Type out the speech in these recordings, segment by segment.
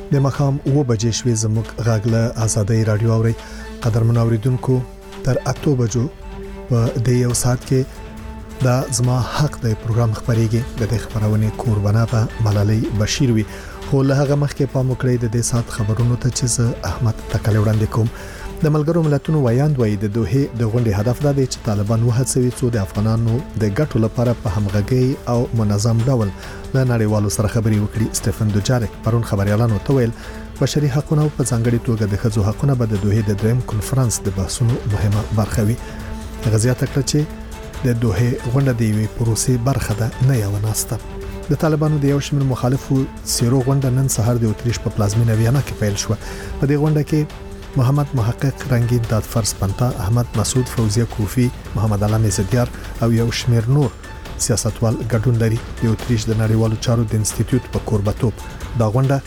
د مخام 9 بجې شوي زموږ غاغله آزادۍ رادیو اوري قدرمن اوریدونکو تر 8 بجو په د یو ساعت کې دا زما حق د پروګرام خبريږي د خبرونه قربانه په ملالۍ بشیر وی خو له هغه مخکې په مکړې د دې سات خبرونو ته چې احمد تکل وړاندې کوم د ملګرو ملتونو ویاند وای د دوه د غونډې هدف دا دی چې طالبان وهڅوي چې د افغانانو د ګټو لپاره په همغږي او منظم ډول له نړیوالو سره خبري وکړي سټيفن دوجارک پرون خبريالانو ته ویل بشري حقوقو په ځانګړي توګه د ښځو حقوقو په د دوه د دریم کنفرانس د بحثونو مهمه برخه وي غزيات کړ چې د دوه غونډه دی وی پروسې برخه ده نه یو ناسته د طالبانو د یو شمېر مخالفو سیرو غونډه نن سهار د اتریش په پلازمینه ویانا کې پیل شو په دې غونډه کې محمد محقق رنگین دادفرس پنتا احمد مسعود فوزیه کوفی محمد علام زدیار او یو شمیر نور سیاستوال ګډون لري د اتریش د نړیوالو چارو د انسټیټیوټ په کوربتوب دا غونډه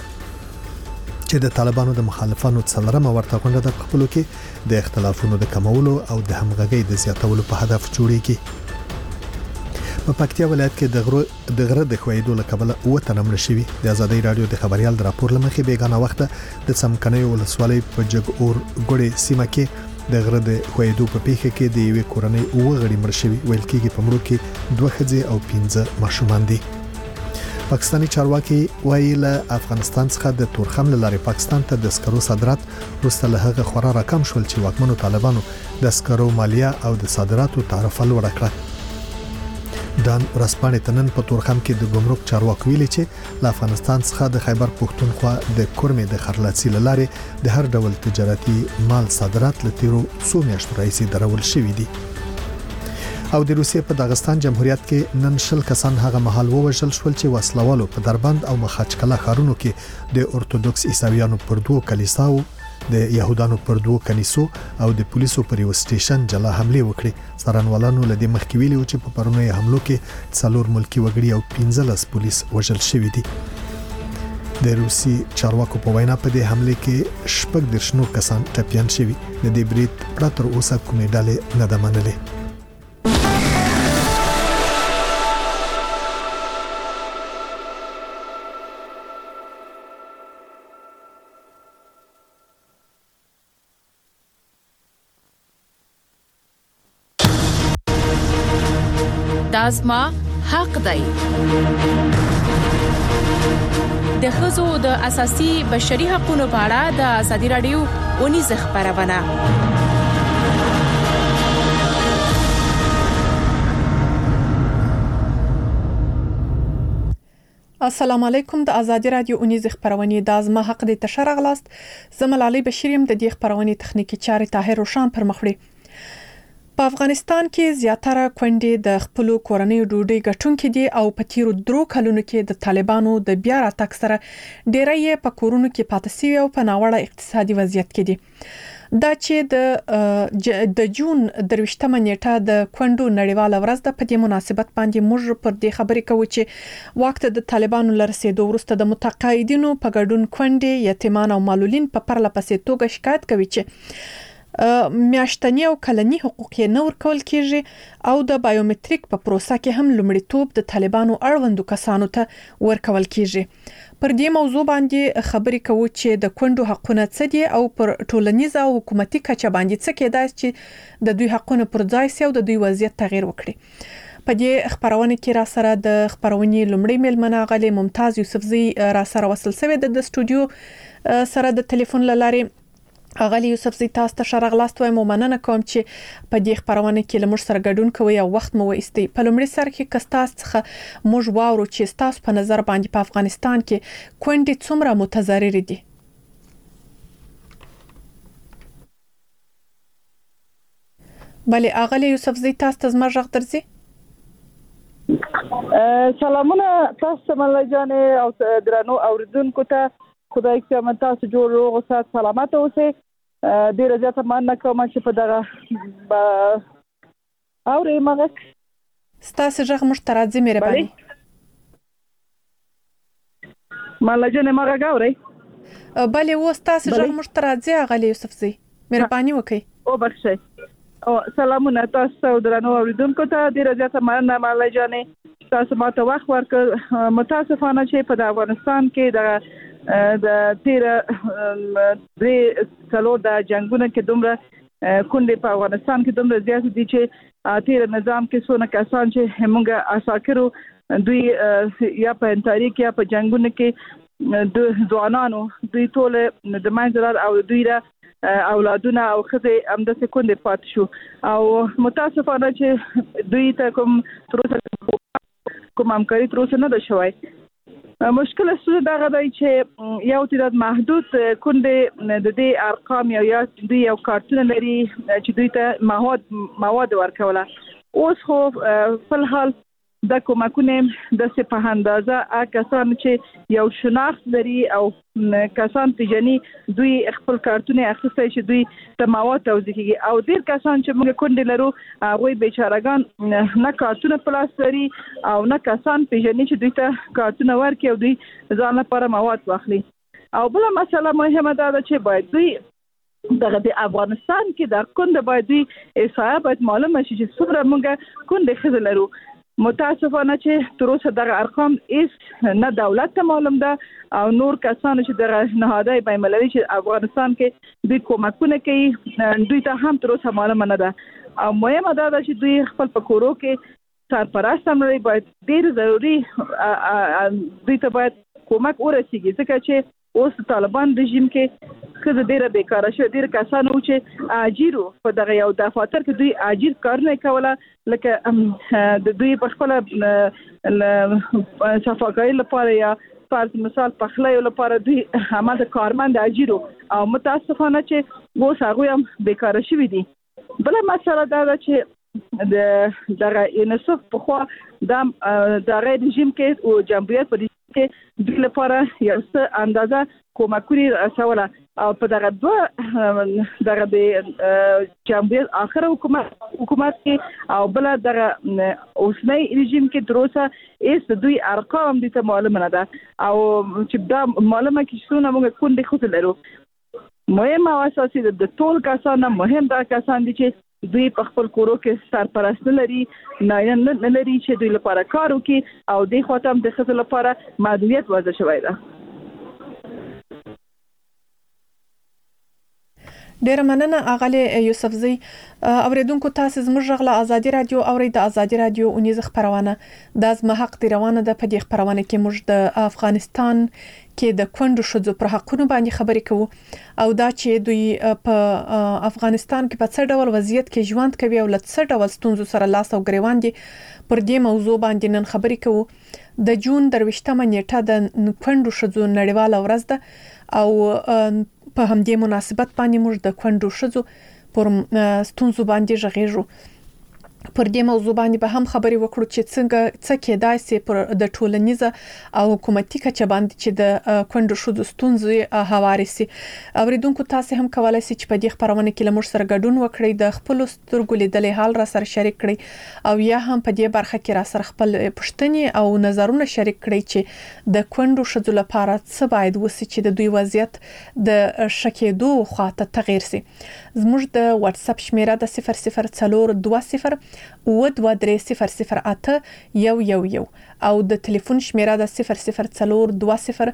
چې د طالبانو د مخالفانو څلورمه ورته غونډه د خپلو کې د اختلافونو د کمولو او د همغږۍ د زیاتولو په هدف جوړیږي په پکتیا ولایت کې د غره د خویدو لکبله او تنمړ شوی د ازادۍ رادیو د خبريال د راپور لمخې بیگانه وخت د سمکنۍ ولسوالۍ په جګ اور ګړې سیمه کې د غره د خویدو په پیښه کې د یوې کورنۍ او غړي مړ شوی ویل کېږي په مړو کې 2 ښځې او 15 ماشومان دي پاکستاني چارواکي ویل افغانستان څخه د تورخم لارې پاکستان ته د سکرو صادرات وروسته له هغه خورا راکم شول چې واکمنو طالبانو د سکرو مالیه او د صادراتو تعرفه لوړ کړه دان رسپانې تنن په تورخم کې د ګمرک چارواکي ویلي چې له افغانستان څخه د خیبر پښتونخوا د کورمې د خرلاڅي لارې د هر ډول تجارتي مال صادرات لتیرو څو میاشتو راځي درول شوې دي او د روسیې په داغستان جمهوریت کې نن شل کسان هغه محل ووژل شول چې وسلوالو په دربند او مخاچکله خارونو کې د اورتودوکس عیسویانو پر دوه کلیساو د يهودانو پر دوه کنيسو او د پولیسو پر یو سټیشن جلا حمله وکړي څارنوالانو لدی مخکې ویلي چې په پرونی حملو کې څلور ملکی وګړي او 15 پولیس وژل شوي دي د روسي چارواکو په وینا په دې حمله کې شپږ درشنو کسان ټپيان شوي د دې بریټ پراتر اوسه کومې ډلې نه د منلې دازما حق دی د ښځو د اساسي بشري حقوقو په اړه د ازادي رادیو اونیز خبرونه السلام علیکم د ازادي رادیو اونیز خبرونه د ازما حق دی تشرغ لاست زملالي بشیریم د دې خبرونه تخنیکی چارې طاهر روشان پر مخړي په افغانستان کې زیاتره کونډې د خپل کورنۍ ډوډۍ ګټونکې دي او په تیرو درو کلونو کې د طالبانو د بیا راتګ سره ډېرې په کورونو کې پاتې شوي او په ناوړه اقتصادي وضعیت کې دي دا چې د جون 23مه نیټه د کونډو نړیواله ورځ د په دې مناسبت باندې موږ پر دې خبرې کوو چې وخت د طالبانو لرسېدو وروسته د متقاعدینو په ګډون کونډې یتیمان او معلولین په پرله پسې توګه شکایت کوي چې میاشتنی او کلنی حقوق یې نه ورکول کیږي او د بایومټریک په پروسه کې هم لومړیتوب د طالبانو اړوندو کسانو ته ورکول کیږي پر دې موضوع باندې خبرې کوو چې د کونډو حقونه څه دي او پر ټولنیزه او حکومتي کچه باندې څه کېدای چې د دوی حقونه پر ځای سي او د دوی وضعیت تغیر وکړي په دې خبرونه کې را سره د خبرونې لومړی ملمنه غلي ممتاز یوسفزی را سره وصل شوی د استودیو سره د ټلیفون لارې اغلی یوسفزی تاسو ته شرغلاست وایم مننه کوم چې په دې خبرونه کې لمر سره ګډون کوي او وخت مو وایستي په لومړي سر کې کستاس څخه موږ واورو چې تاسو په نظر باندې په افغانستان کې کونډې څومره متضرر دي بله اغلی یوسفزی تاسو ته زما غږ درځي سلامونه تاسو مله جان او درنو اوریدونکو ته خدای چې تاسو جوړ روغ او سلامت اوسئ ډیره زیاته مننه کوم چې په دغه اوري مغه ستاسو ژغ مشترکه مهرباني مالجنه مغه غوري بله و ستاسو ژغ مشترکه غلی یوسفزی مهرباني وکړئ او بخښئ او سلامونه تاسو درنو اوریدونکو ته ډیره زیاته مننه مالجنه تاسو ماته وخت ورکړ متاسفانه چې په افغانستان کې د د تیر د څلور د جنگونو کې دومره کندې په افغانستان کې دومره زیات دي چې تیر نظام کې څونه کسان چې موږ اساکرو دوی یا په تاریخ یا په جنگونو کې د ځوانانو دوی ټول د منځلار او دوی را اولادونه او خزه هم د کندې پات شو او متاسفانه چې دوی ته کوم همکاري تر اوسه نه ده شوی. مشکل څه دغه دی چې یو تعداد محدود کندې د دې ارقام یا دوی یو کارتونه لري چې دوی ته مواد ورکوله. اوس خو په حال د کومکونه د په اندازه کسان چې یو شناخت لري او کسان پیژني دوی خپل کارتونه اخیستي چې دوی ته مواد توزیع کوي او ډیر کسان چې موږ کندې لرو هغه بیچارهګان نه کارتونه پلاس لري او نه کسان پیژني چې دوی ته کارتونه ورکړي او دوی ځان لپاره مواد واخلي. او بل مسله مهمه ده چې باید دوی دغه د افغانستان کې د کندې باید دوی احصایه باید معلومه شي چې څومره موږ کندې خزه لرو. متاسفانه چې تر اوسه دغه ارقام هیڅ نه دولت ته معلوم ده او نور کسانو چې دغه نهادهای بین‌المللي چې افغانستان کې دوی کومکونه کوي دوی ته هم تر اوسه معلومه نه ده. او مهمه ده چې دوی خپل په کورو کې سرپرست هم لري باید ډیر ضروري دوی ته باید کومک ورسیږي ځکه چې اوس طالبان رژیم کې خزه ډیره بیکاره شو. ډیر کسانو چې اجیرو په دغه یو دفاتر کې دوی اجیر کارونه کوله لکه د دوی په خپل صفاکۍ لپاره یا فرض مثال پخلی لپاره دوی هم د کارمند اجیرو او متاسفانه چې اوس هغه هم بیکاره شوی دي. بل مسله دا ده چې دغه انصاف په خوا د رژیم کې او جمهوریت په کې د لپاره یو څه اندازه کومکونه رسوله او په دغه دغه د جمهوریت اخر حکومت کې او بل دغه اوسنی رژیم کې دروسه ایست دوی ارقام دي ته معلومه نه ده او چې دا معلومه کې څونه موږ کندې خو لرو. مهم او اساسي د ټول کسانو مهم دا کسان دي چې دوی په خپل کورو کې سرپرست لري نه لري چې دوی لپاره کار وکړي او د خاطر د خپل لپاره محدودیت وضع شوی ده. ډیر مننه اغلی یوسفزی. اوریدونکو تاسو زموږ غلا ازادي رادیو اوري د ازادي رادیو اونیز خبرونه د زما حق دی روانه ده. په دې خبرونه کې موږ د افغانستان کې د کندو شذو پر حقونو باندې خبرې کوو او دا چې دوی په افغانستان کې په څه ډول وضعیت کې ژوند کوي او له څه ډول ستونزو سره لاس او ګریوان دي. پر دې موضوع باندې نن خبرې کوو. د جون 23 نیټه د کندو شذو نړیواله ورځ ده او په همدې مناسبت باندې موږ د کندو شذو پر ستونزو باندې ژغېږو. پر دې موضوع باندې به هم خبرې وکړو چې څنګه څه کېدای شي پر د ټولنیزه او حکومتي کچه باندې چې د کندو شذو ستونزې هواري سي. اوریدونکو تاسو هم کولای شئ چې په دې خبرونه کې لمر سره ګډون وکړئ د خپل سترګو لیدلې حال را سره شریک کړئ او یا هم په دې برخه کې را سره خپل پوښتنې او نظرونه شریک کړئ چې د کندو شذو لپاره څه باید وسی چې د دوی وضعیت د شکېدو خواته تغیر سي. زموږ د واتس اپ شمیره د 0042 و2300 111 او د ټلیفون شمیره د 0042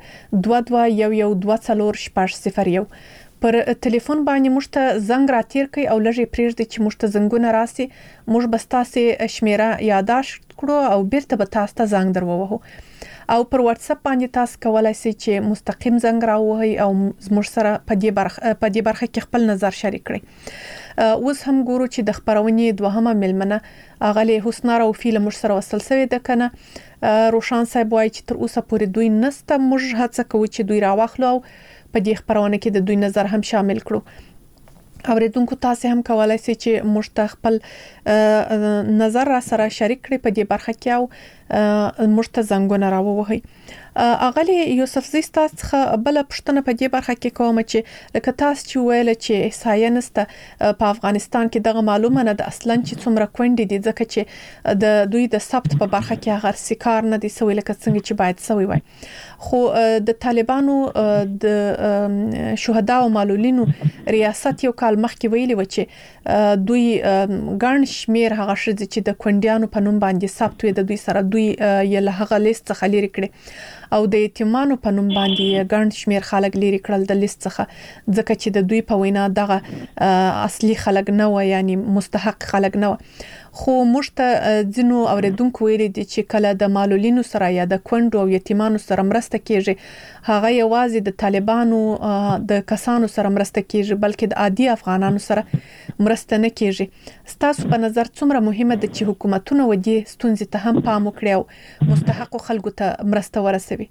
22112401. پر ټلیفون باندې موږ ته زنګ راتیر کوي او لږه پریږدي چې موږ ته زنګونه راسي. موږ بس تاسو شمیره یاداشت کړو او بیرته به تاسو ته زنګ درووهو. او پر واتس اپ باندې تاسو کولای شئ چې مستقیم زنګ راوهئ او موږ سره په دې برخه کې خپل نظر شریک کړئ. اوس هم ګورو چې د خبرونې دوهمه ملمنه اغلی حسنا روفی له موږ سره وصل شوی ده کنه. روشان صاحب وایي چې تر اوسه پورې دوی نسته. موږ هڅه کوو چې دوی راوخلو او په دې خبرونه کې د دوی نظر هم شامل کړو. اوریدونکو تاسو هم کولای شئ چې موږ ته خپل نظر را سره شریک کړئ په دې برخه کې او موږ ته زنګونه راووهئ. اغلی یوسفزی تاسو بل پښتنه په دې برخه کې کوم چې لکه تاسو چې ویل چې احصایه نسته په افغانستان کې دغه معلومه نه ده اصلا چې څومره کندې دي ځکه چې د دوی د ثبت په برخه کې هغه سکار نه دي سوي لکه څنګه چې باید سوي وای. خو د طالبانو د شهدا او معلولینو ریاست یو کال مخکې ویلي و چې دوی ګڼ شمیر هغه شې چې د کندیانو په نوم باندې ثبت وي د دوی سره دوی یې له هغه لیست څخه لري کړي او د یتیمانو په نوم باندې ګڼ شمیر خلک لري کړل د لیست څخه ځکه چې د دوی په وینا دغه اصلي خلک نه و یعنی مستحق خلک نه و خو موږ ته ځینو اوریدونکو ویلي دي چې کله د معلولینو سره یا د کونډو او یتیمانو سره مرسته کیږي هغه یوازې د طالبانو د کسانو سره مرسته کیږي بلکې د عادي افغانانو سره مرسته نه کیږي ستاسو په نظر څومره مهمه ده چې حکومتونه ودی ستونزې ته هم پام وکړي او مستحق خلکو ته مرسته ورسوي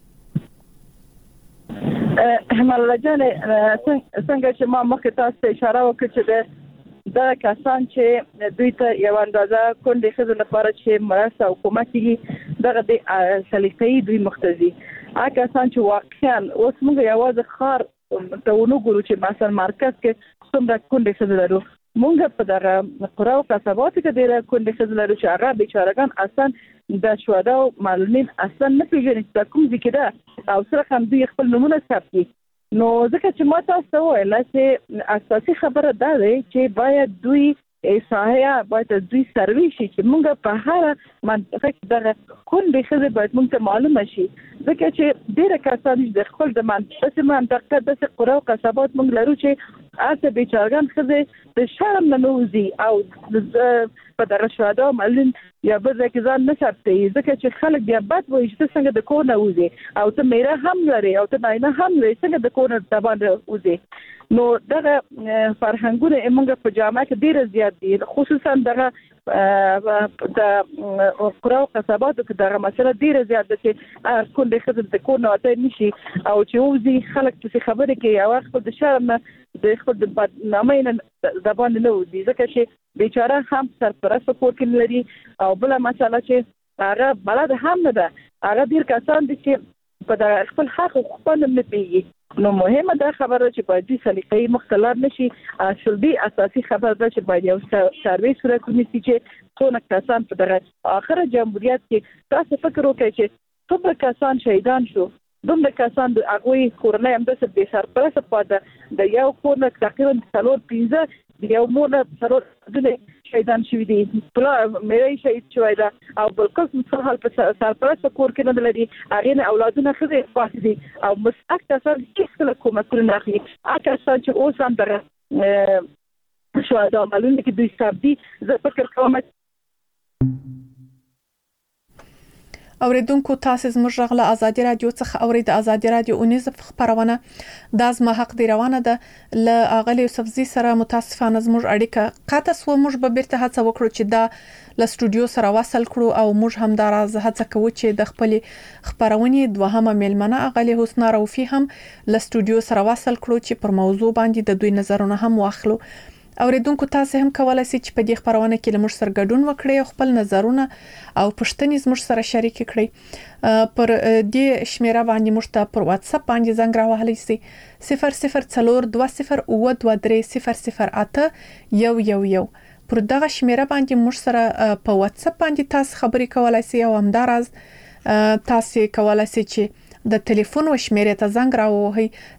هماله جان څنګه چې ما مخکې تاسو اشاره وکړه چې دا کسان چې دوی ته یو اندازه کونډې ښځو لپاره چې مرسته او کومک کیږي دغه د سلیقې دوی مختزي هغه کسان چې واقعا اوس موږ یوازې خار ته ونګورو چې مثلا مرکز کې څومره کونډې ښځې لرو موږ په دغه قرا او قصبات کې ډېر کونډې ښځې لرو چې هغه بیچارهګان اصلا د شهدا او معلولین اصلا نه پیژني چې کوم ځکه ده او سره هم دوی خپل نمونه ثبت نو ځکه چې ما تاسو ته ویل چې اساسي خبره دا ده چې باید دوی احصایه باید دوی سروي شي چې موږ په هر منطقه کې د کونډې ښځې باید موږ ته معلومه شي ځکه چې ډېر کسان د خپل د منطقه د قرا او قصبات موږ لرو چې اته بیچارهګان ښځې د شرم نه نوځي او په دغه شهدا معلوم یا به ځکه ځان نه ثبتي ځکه چې خلک بیا بد وایي چې څنګه د کور نه وځي او ته میرا هم لري او ته نه هم لري څنګه د کور نه تبان وځي نو دغه فرهنګونه موږ په جامعه کې ډیر زیات دي خصوصا دغه د قرا او قصباتو کې دغه مسله ډیر زیات ده چې کونډې ښځې د کور نه وته نشي او چې وځي خلک چې خبرې کوي او خپل د شرم د خپل د بدنامۍ نه زبان نه وځي ځکه چې بیچاره هم سرپرست کور کې لري او بل مسله چې هغه بلد هم نه ده هغه ډیر کسان دي چې په خپل حق خپل نه پیږي نو مهمه ده خبره چې باید د سلیقې مختلف نشي اصل دی اساسي خبره ده چې باید یو سروي صورت ونیسي چې څونه کسان په دغه اخر جمهوریت کې تاسو فکر وکړئ چې څومره کسان شهیدان شو دومره کسان د هغوی کورنۍ هم داسې بې سرپرسته پاتې د یو کور نه تقریبا 4-5 د یو مور نه 4 شهیدان شوي دي پلا مې شهید شوی ده او بل قسم څه په سرپرسته کور کې نه لري هغه نه اولادونه ښځې پاتې دي او مسلک کسان هیڅ کومکونه نه اخلي هغه کسان چې اوس هم دغه شهدا معلومه کې دوی ثابتي زه فکر کوم اوریدونکو تاسو زموږ غږ له ازادي رادیو څخه اورید ازادي رادیو اونیز خبرونه د ازما حق دی روانه ده ل اغلی یوسفزي سره متاسفانه زموږ اړیکه قطع سو موږ به بیرته هڅه وکړو چې دا ل سټوډیو سره وصل کړو او موږ هم دا راز هڅه کوو چې د خپل خبرونه دوهمه میلمنه اغلی حسنا روفي هم ل سټوډیو سره وصل کړو چې پر موضوع باندې د دوی نظرونه هم واخلو اوریدونکو تاسو هم کولای شئ چې په دې خبرونه کې لمر سره ګډون وکړئ او خپل نظرونه او پوښتنې زموږ سره شریک کړئ پر دې شمیره باندې موږ ته پر واتس اپ باندې زنګ راوهلی شئ 00202038 پر دغه شمیره باندې موږ سره په واتس اپ باندې تاسو خبرې کولای شئ او همدارز تاسو کولای شئ چې د ټلیفون و شمیره ته زنګ راوهی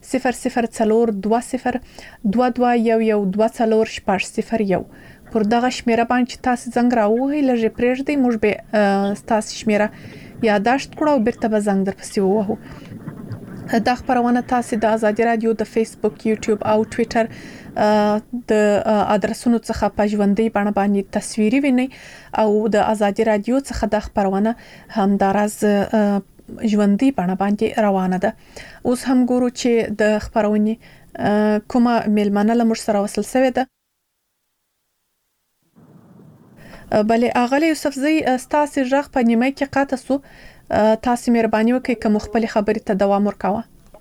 0020221124 پر دغه شمیره باندې تاسو زنګ راوهی لږه پرېږدئ موږ به تاسو شمیره یاداشت کړو او بیرته به زنګ درپسې ووهو دا خبرونه تاسو د ازادي رادیو د فیسبوک یوټیوب او ټوئیټر د ادرسونو څخه په ژوندۍ بڼه باندې تصویري وینئ او د ازادي رادیو څخه د خبرونه همدارز ژوندۍ بڼه باندې روانه ده اوس هم ګورو چې د خبرونه کومه میلمنه لمر سره وصل شوې ده بلې اغلی یوسفزي ستاسو ژغ په نیمه کې قاطع سو تاسو مهرباني وکړئ کوم خپل خبرې ته دوام ورکاوه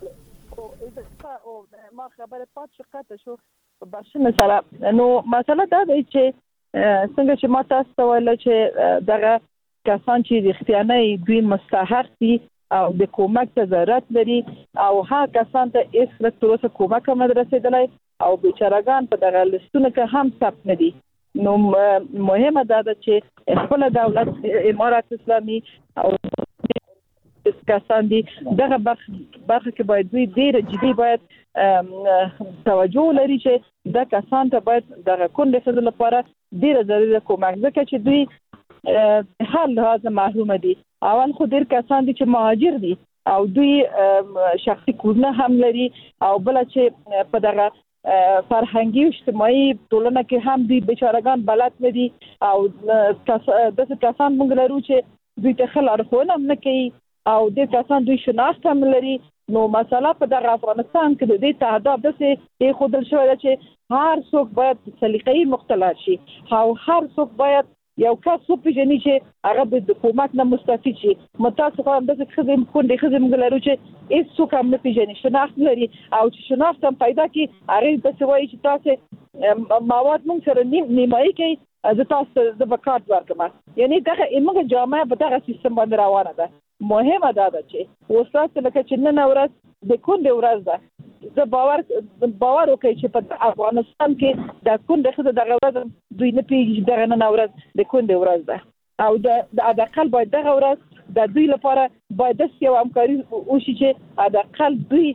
ما خبره پات شو قاطع شو بشنه سره نو مسله دا دی چې څنګه چې ما تاسو ته ویل چې دغه کسان چې د اختیاري دوی مستحق دي او د کومک ته ضرورت لري او ها کسان ته هیڅ تروسه کومک هم نه رسیدلی او بیچارهګان په دغه لستونه کې هم ثبت نه دي نو مهمه ده چې خپل دولت امارات اسلامي او کسان دي دغه برخه کې باید دوی ډیر جدي باید توجه لري چې د کسان ته باید دغه کونډې ښځو لپاره ډیر ضروري کومک ځکه چې دوی هر لحاظ محروم دي اول خو ډیر کسان دي چې مهاجر دي او دوی شخصي کورونه هم لري او بل چې په دغه فرهنګي او اجتماعي ټولنه کې هم دوی بیچارهګان بلد نه دي او د کسان موږ لرو چې دوی ته خلارخونه نه کوي او د کسان دوی شناخت هم لري. نو مسله په دغه افغانستان کې د دې تعهد د څه خودل شوی چې هر څوک باید سلیقې مختلف شي او هر څوک باید یو کس وپیژني چې هغه د حکومت نه مستفید شي. متاسفانه د څه کونډې خزم غلرو چې هیڅ څوک هم نه پیژني شناخت لري او چې شناخت هم پیدا کی هغه د څه وایي چې تاسو مواد مونږ سره نیمایي کوي د تاسو د وکړ ورکما یعنی دغه موږ جامعه په دغه سیستم باندې روانه ده. مهمه ده چې وسات لکه چې نن ورځ د کونډې ورځ ده زه باور وکړي چې په افغانستان کې د کونډې خزه دغه ورځ دوی نه پیږي دغه نن ورځ د کونډې ورځ ده او د اقل باید دغه ورځ د دوی لپاره باید د یو همکاري وشي چې اقل دوی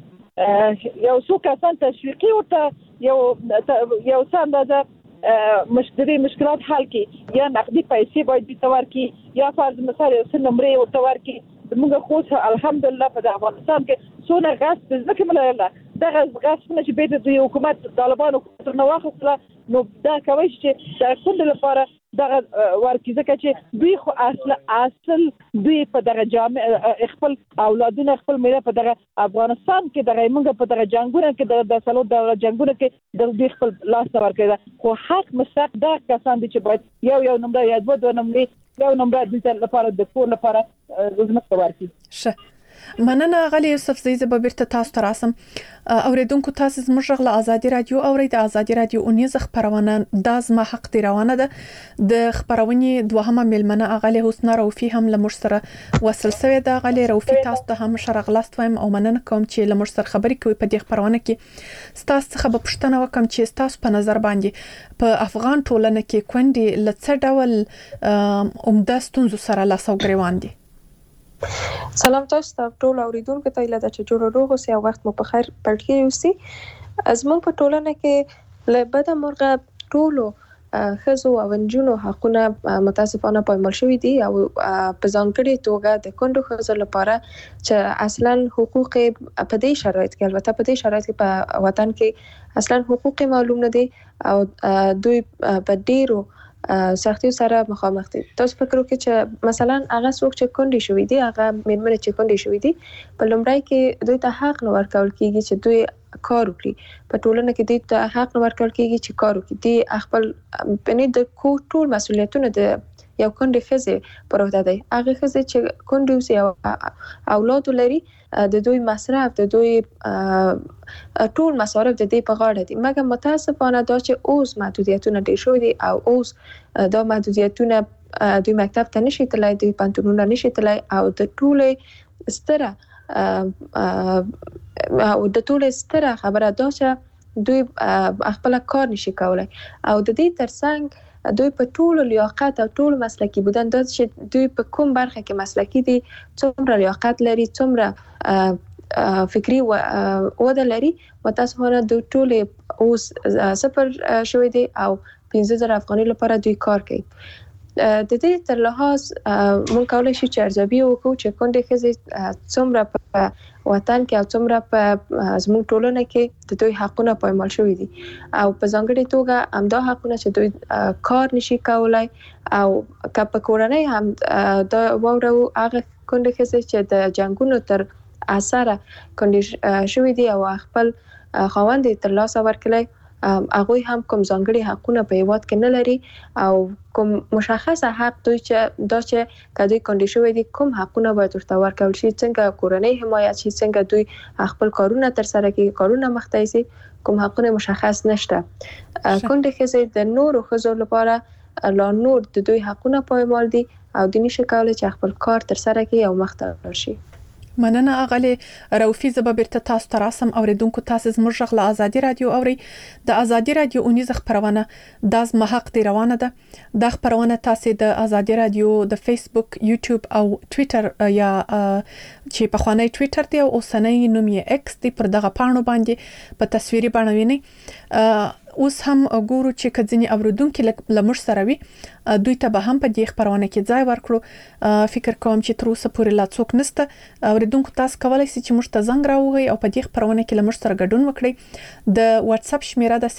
یو څو کسان تشویقي ورته یو څنګه مشکلات حل کی یا نقدي پیسې باید بیتوار کی یا فرض مثال سن نمبرې ورتوار کی موږ خو الحمدلله په افغانستان کې څونه غاصب ځکه مله دغه غاصب چې به د حکومت طالبانو تر واخصله نو دا کوي چې د کندل لپاره دغه ورکې ځکه چې دوی خو اصل دوی په دغه جامع خپل اولادونه خپل مله په دغه افغانستان کې دغه موږ په دغه جنگونه کې د سلو د جنگونه کې د دوی خپل لاس ورکړي خو حق مستحق دا کسان دي چې باید یو نمبر یا دوه نمبر یو نمبر د لپاره د کور لپاره زموږ ورکړي. مننه غلی یوسف زیز به بیرته تاسو ته راسم. اوریدونکو تاسو زموږ غل ازادي رادیو اوري د ازادي رادیو 19 خبرونه د زما حق دی روانه ده د خبرونه دوهمه ملمنه اغلی حسن روفي هم لمر سره وصل سوی د اغلی روفي تاسو ته هم شرغلاست وایم او مننه کوم چې لمر سره خبرې کوي په دې خبرونه کې تاسو څخه به پښتنه وکم چې تاسو په نظر باندې په افغان ټولنه کې کندې لڅ ډول عمده ستونزو سره لاسو غریوان دي. سلام تاسو ته ټول اوریدونکو ته اله چې جوړ روغ اوسئ او وخت مو په خیر پړکی اوسئ. زموږ په ټولنه کې له بده مرغه ټولو خزو او نجونو حقونه متاسفانه پایمال شوی دي او په ځانګړي توګه د کندو خزو لپاره چې اصلا حقوق په دې شرایط کې البته په دې شرایط کې په وطن کې اصلا حقوق معلوم نه دي او دوی په ډیرو سختي سره مخامخ دي. تاسو فکر وکړئ چې مثلا هغه څوک چې کندې شوی دي هغه مېرمنې چې کندې شوی دي په لومړی کې دوی ته حق نه ورکول کیږي چې دوی کار وکړي. په ټولنه کې دوی ته حق نه ورکول کیږي چې کار وکړي. دي خپل بنې د ټول مسؤلیتونه د یو کندې خزه پر وړاندې دي. هغه خزه چې کندې اوسي او اولاد لري د دوی مصرف د دوی ټول مصارف د دې په غاړه دي. مګر متاسفانه دا چې اوس محدودیتونه ډېر شوي دي او اوس دا محدودیتونه دوی مکتب ته نشي تلای دوی پانتونونه نشي تلای او د ټولې ستره خبره دا چې دوی خپل کار نشي کولای او د دې ترڅنګ دوی په ټولو لیاقت او ټول مسلکی بودن دا چې دوی په کوم برخه کې مسلکی دي څومره لیاقت لري څومره فکری وده لري متاسفانه دوی ټول اوس صفر شوی دي او 15000 افغانۍ لپاره دوی کار کوي. د دې تر لحاظ مونږ کولای شو چې ارزیابي وکړو چې کندې خزې څومره په وطن کې او څومره په زموږ ټولنه کې د دوی حقونه پایمال شوي دي او په ځانګړي توګه همدا حقونه چې دوی کار نشي کولای او که په کورنۍ هم دا واورو هغه کندې خزې چې د جنگونو تر اثر کندې شوي دي او خپل خاوند تر لاسه ورکړي هغه هم کوم ځانګړي حقونه په هیواد کې نه لري او کوم مشخصه حق دوی چې دا چې کدی کنډیشن دي کوم حقونه باید ورته ورکول شي څنګه کورنۍ حمایت شي څنګه دوی خپل کارونه تر سره کوي کارونه مخته شي کوم حقونه مشخص نشته. کندې خزې د نورو خزو لپاره لا نور د دوی حقونه پایمال دي او د نشه کولای چې خپل کار تر سره کوي او مخته شي. مننه اغلی روفي زبا بیرته تاسو ته راسم اوریدونکو تاسو زموږ غل ازادي رادیو اوري د ازادي رادیو 19 خبرونه د زما حق دی روانه ده د خبرونه تاسو د ازادي رادیو د فیسبوک یوټیوب او ټوئیټر یا چې په خوانی ټوئیټر دی او اوسنۍ نوم یې ایکس دی پر دغه پاڼو باندې په تصویري بڼه ویني اوس هم ګورو چې کځنی اوریدونکو لمر سره وي دوی ته به هم په دې خبرونه کې ځای ورکړو. فکر کوم چې تر اوسه پورې لا څوک نشته. اوریدونکو تاسو کولای شئ چې موږ ته زنګ راوړئ او په دې خبرونه کې لمر سره ګډون وکړئ. د واتس اپ شمیره د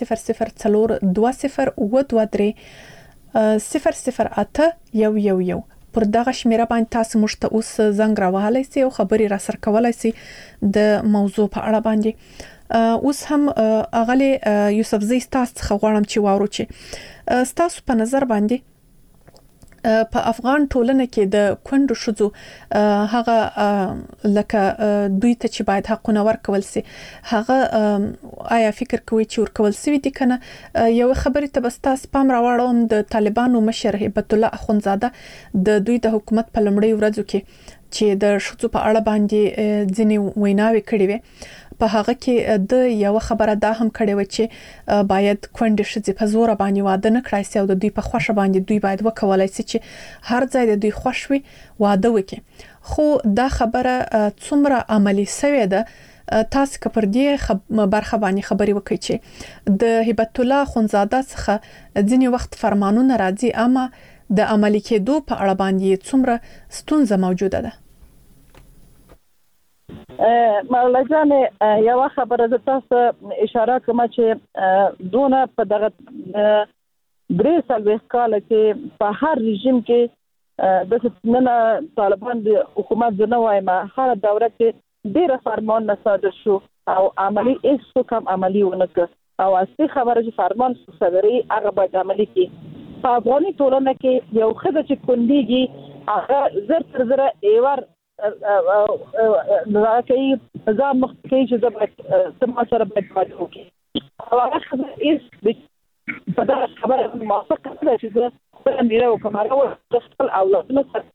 004202300811 پر دغه شمیره باندې تاسو موږ ته اوس زنګ راوهلای شئ او خبري را سره کولای شئ د موضوع په اړه باندې. اوس هم اغلی یوسفزی تاسو غواړم چې واورو چې تاسو په نظر باندې په افغان ټولنه کې د کونډو شذو هغه لکه دوی ته چې باید حقونه ورکول سي هغه آیا فکر کوي چې ورکول سي دي کنه؟ یو خبرې ته بس تاسو پام راوړم د طالبانو مشر هبت الله اخونزاده د دوی د حکومت په لمړی ورځو کې چې د شذو په اړه باندې ځینې ویناوي کړې وي په هغه کې د یو خبره دا هم کړې و چې باید کونډې شذې په زور باندې واده نه کړای سي او د دوی په خوښه باندې دوی باید وکولای سي چې هر ځای د دوی خوښ وي واده وکړي. خو دا خبره څومره عملی سوي ده؟ تاسو کپر دې برخه باندې خبري وکړئ چې د هبت الله خونزاده څخه ځینې وخت فرمانونه راځي اما د عملی کېدو په اړه باندې څومره ستونزه موجوده ده. مولا جان یو خبره د تاسو اشاره کوم چې دونه په دغه درې سالوي کال کې په هر رژیم کې د نن طالبان د حکومت نه وايمه هر دوره کې ډېر فرمان صادر شو او عملی هیڅ کوم عملی ونه کړ او اصلي خبره چې فرمان صادري هغه باید عملی کې په افغاني ټولنه کې یو خدای چې کنديږي هغه زر تر زر ایوار راکې ځم مخکې چې زبر سم سره باید وکړي او هغه هیڅ په دا خبره موافقه ده چې زه میرا وکم هغه خپل اولادونه سره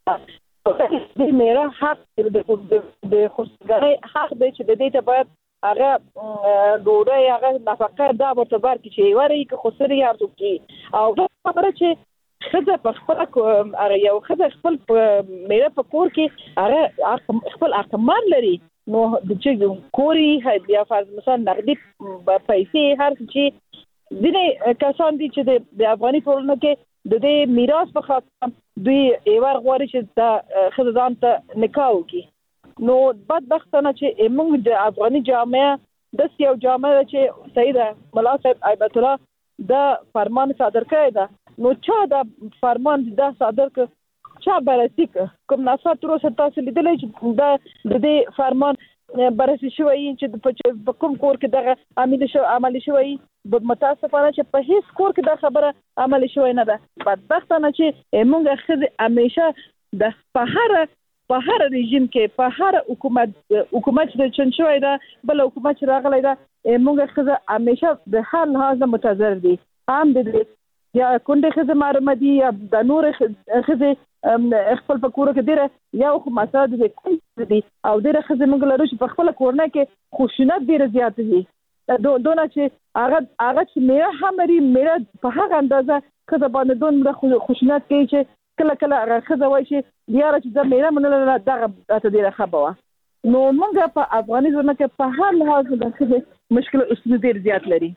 د میرا حق د خوشګړۍ حق دی چې د دې ته باید هغه ډوډۍ هغه نفقه دا ورته ورکړي چې وری که خسري یارو کې او دا خبره چې خزه په خپل یو خزه خپل میرا په کور کې هغه خپل احتمال لري نو د چې کوري بیا فرض مثلا نقدي پیسې هر چې دغه کسان دي چې د افغاني ټولنه کې د دې میراث په خاطر دوی ایوار غواړي چې د خزدان ته نکاح وکړي. نو بدبختانه چې موږ د افغاني جامعه د یو جامعه چې سیده ملا صاحب ایبت الله د فرمان صادر کړی دا نو چا د فرمان د صادر ک چا بررسي کوم ناسا تر اوسه تاسو لیدلې چې د دې فرمان بررسي شوی چې په کوم کور کې دغه عملي شوی متاسفانه چې په هیڅ کور کې دا خبره عملي شوی نه ده. بدبختانه چې موږ خزه همیشه د په هر رژیم کې په هر حکومت د چن شوی ده بل حکومت راغلی ده موږ خزه همیشه د هر لحاظ متضرر دي هم د یا کونډه خزه معلومه دي یا د نور خزه خپل په کور کې ډیره یو خو مساعد دي او ډیره خزه موږ لرو چې په خپل کورنه کې خوشینت ډیره زیات دي دونه چې هغه چې میرا همري میرا په هغه اندازه خزه باندې دونه خوشینت کوي چې کله هغه خزه وایي چې دیاره چې د میرا منله دغه ته ډیره خبره نو موږ په افغاني ځونه کې په هر لحاظ د خزه مشکل اوس ډیر زیات لري.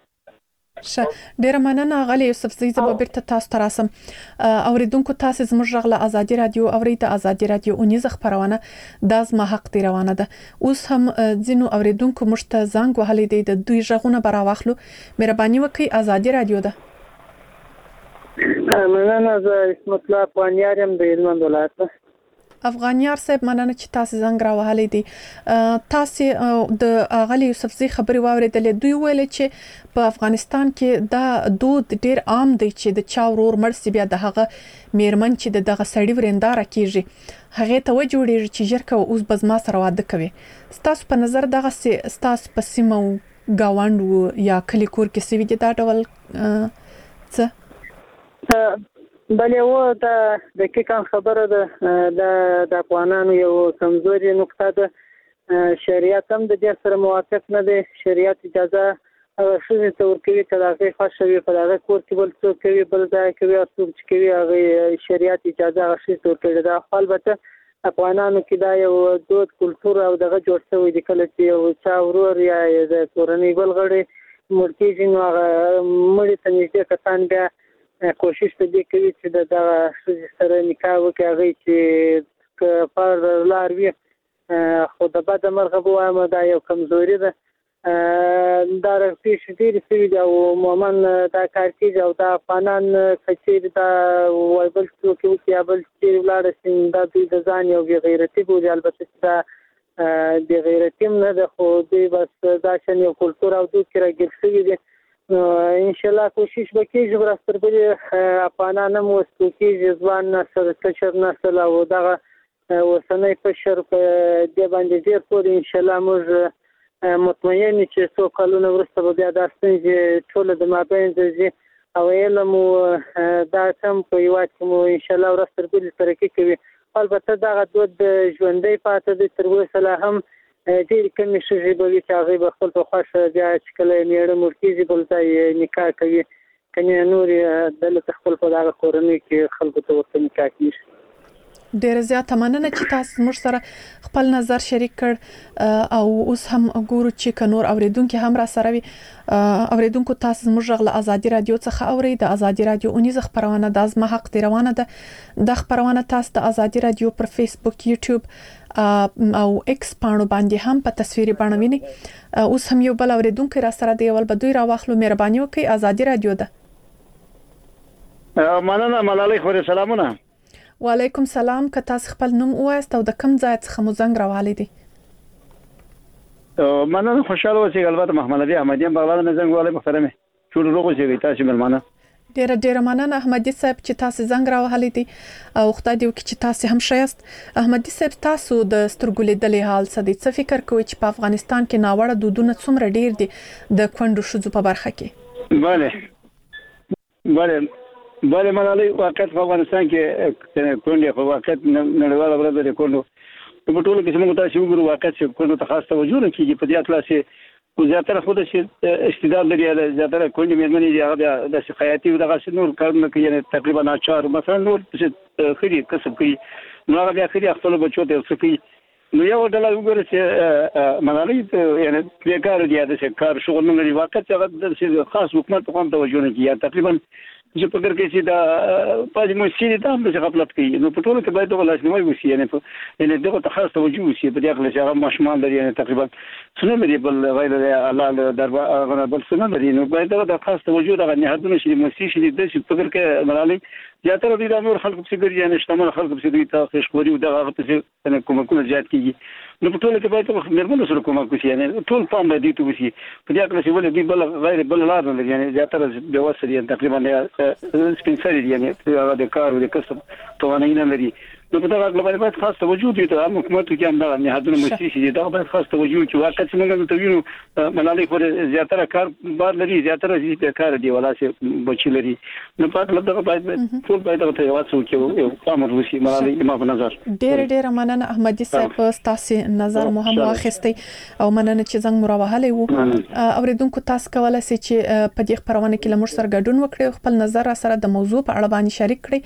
ډیر مننه غلی یوسفزی زبر بیرته تاسو تراسم اوریدونکو تاسو زموږ غله ازادي رادیو اورید ازادي رادیو اونیز خبرونه د زما حق دی روانه ده اوس هم ځینو اوریدونکو مشته زنګ وهلې دی د دوی ژغونه براواخلو مهرباني وکړئ ازادي رادیو ده. مننه زه اسمت الله پوانیارم د هلمند ولایت افغانیار صاحب مننه چې تاسو زنګ راوهلې دي. تاسو د غلی یوسفزی خبري واوریدلې دوی ویل چې په افغانستان کې دا دود ډیر عام دی چې د چا ورور مرسي بیا د هغه میرمن چې دغه سړی ورنداره کیږي هغه ته وجوړیږي چې ژرکه اوس بزما سره واده کوي. تاسو په نظر دغه تاسو په سیمو گاوند یا کلی کور کې سوي دي دا ډول څه بلې و دا دقیقاً خبره ده د افغانانو یو کمزوري نقطه ده. شریعت هم د دې سره موافق نه دی. شریعت اجازه ښځې ته ورکوي که د هغې خوښه وي په هغه کور کې بل څوک کوي بل ځای کوي او څوک چې کوي هغې شریعت اجازه هغه ښځې ته ورکوي ده. خو البته افغانانو کې دا یو دود کلتور او دغه جوړ شوی دی کله چې یو چا ورور یا د کورنۍ بل غړی مرتیږي نو مړي ته نږدې کسان بیا کوشش ته دې کوي چې د سره نکاح وکړي هغه چې پر لار وي خو د بد مرغه بوایم دا یو کمزوري ده دا پیښ ډېرې شوي دي او عموما دا کار کېږي او دا افغانان که چېرې دا بل څوک وکړي یا بل چېرې ولاړه شي دا دوی د ځان یو بې غیرتي بولي البته چې دا بې غیرتي هم نه ده خو دوی بس دا شان یو کلتور او دود کې راګیر شوي دي نو انشاءالله کوشش به کېږي ورځ تر بلې افغانان هم وسلو کېږي ځوان نسل کشر نسل او دغه اوسنی قشر په دې باندې ډېر پورې انشاءالله موږ مطمئن چې څو کلونه وروسته به بیا دا ستونزې ټوله د مابین ځي او علم دا سم په هېواد کې مو انشاءالله ورځ تر بلې ترقي کوي البته دغه دود ژوندی پاتې دی تر اوسه لا هم ډېرې کمې ښځې به وي چې هغوی به خپل په خوښه بیا چې کله یې مېړه مړ کېږي بل ځای نکاح کوي کنې نورې دلته خپل په دغه کورنیو کې خلکو ته ورته نکاح کېږي. ډیره زیاته مننه چې تاسو موږ سره خپل نظر شریک کړ او اوس هم ګورو چې کنور اوریدونکو هم را سره وي اوریدونکو تاسو موږ غل ازادي رادیو څخه اوري د ازادي رادیو اونیز خبرونه د ازما حق دی روانه ده د خبرونه تاسو د ازادي رادیو پر فیسبوک یوټیوب او ایکس پاڼو باندې هم په تصویري بڼه ویني اوس هم یو بل اوریدونکو را سره دی ول بدوی را واخلو مهرباني وکړئ ازادي رادیو ده مننه ملالۍ خوري سلامونه وعلیکم سلام که تاسو خپل نوم وایست او د کوم ځای څخه مو زنګ راوالې دي مننه خوشاله اوسئ البته محمد علي احمدیان بغلان نه زنګ والي محترمه ټول روغ اوسئ تاسو ملمانه ډیره مننه احمدي صاحب چې تاسو زنګ راوهلې دي او خدای دې وکړي چې تاسو هم شایست احمدي صاحب تاسو د سترګو لیدلې حال څه دي څه فکر کوئ چې په افغانستان کې ناوړه دودونه څومره ډیر دي د کونډو ښځو په برخه کې بله ملالۍ واقعیت په افغانستان کې کونډې په واقعیت نړیواله ورځ د کونډو په ټولو کې موږ تاسو وګورو واقعیت چې کونډو ته خاص توجه نه کیږي په دې اطلاع چې زیاتره خو د استعداد لري زیاتره کونډې مېرمنې دي هغه د خیاطي او دغه نور کارونه کوي یعنی تقریبا اچار مثلا نور خري کسب کوي نو هغه بیا خري خپل بچو ته څه نو یو ډول وګورئ چې ملالۍ یعنی بیکار دي د کار شغل نه لري واقعیت هغه د خاص حکومت په کوم توجه نه کوي تقریبا چې په فکر کې چې دا پاج مسیری ته هم څه غفلت کوي نو په ټولو کې باید د لاسنیوي وشي یعنی دغه ته خاص توجه وشي په دې اړه چې هغه ماشومان لري یعنی تقریبا څنګه لري بل غیر الله دربار بل څنګه لري نو باید د خاص توجه د نهادونو چې مسیری شي د فکر کې ملالۍ زیاتره د نور خلکو په څیر یعنی شتمن خلکو په څیر ته خوشخوري او دغه په څیر کومکونه زیات کیږي نو په ټولو کې باید مېرمنو سره کومک وشي یعنی ټول پام باندې ته وشي په دې اړه چې ولې بل غیر بل لار نه لري یعنی زیاتره به وسري تقریبا سپینسري یعنی د کار او د کسب توانایي نه لري نو په دغه اړه باید خاص توجه دي ته حکومت کې هم دا نهادونه مسیری شي دا باید خاص توجه چې واقعا څنګه ته وینو ملالۍ خو زیاتره کار بار لري زیاتره دې کار دی ولا چې بچی لري نو په دغه باید ټول باید ته واسو کې یو امر وشي ملالۍ ما په نظر ډېر مننه احمدي صاحب تاسو نظر مو هم واخیستي او مننه چې څنګه مراوهلې وو اوریدونکو تاسو کولای شئ چې په دې خبرونه کې لمر سره ګډون وکړي خپل نظر سره د موضوع په اړه باندې شریک کړئ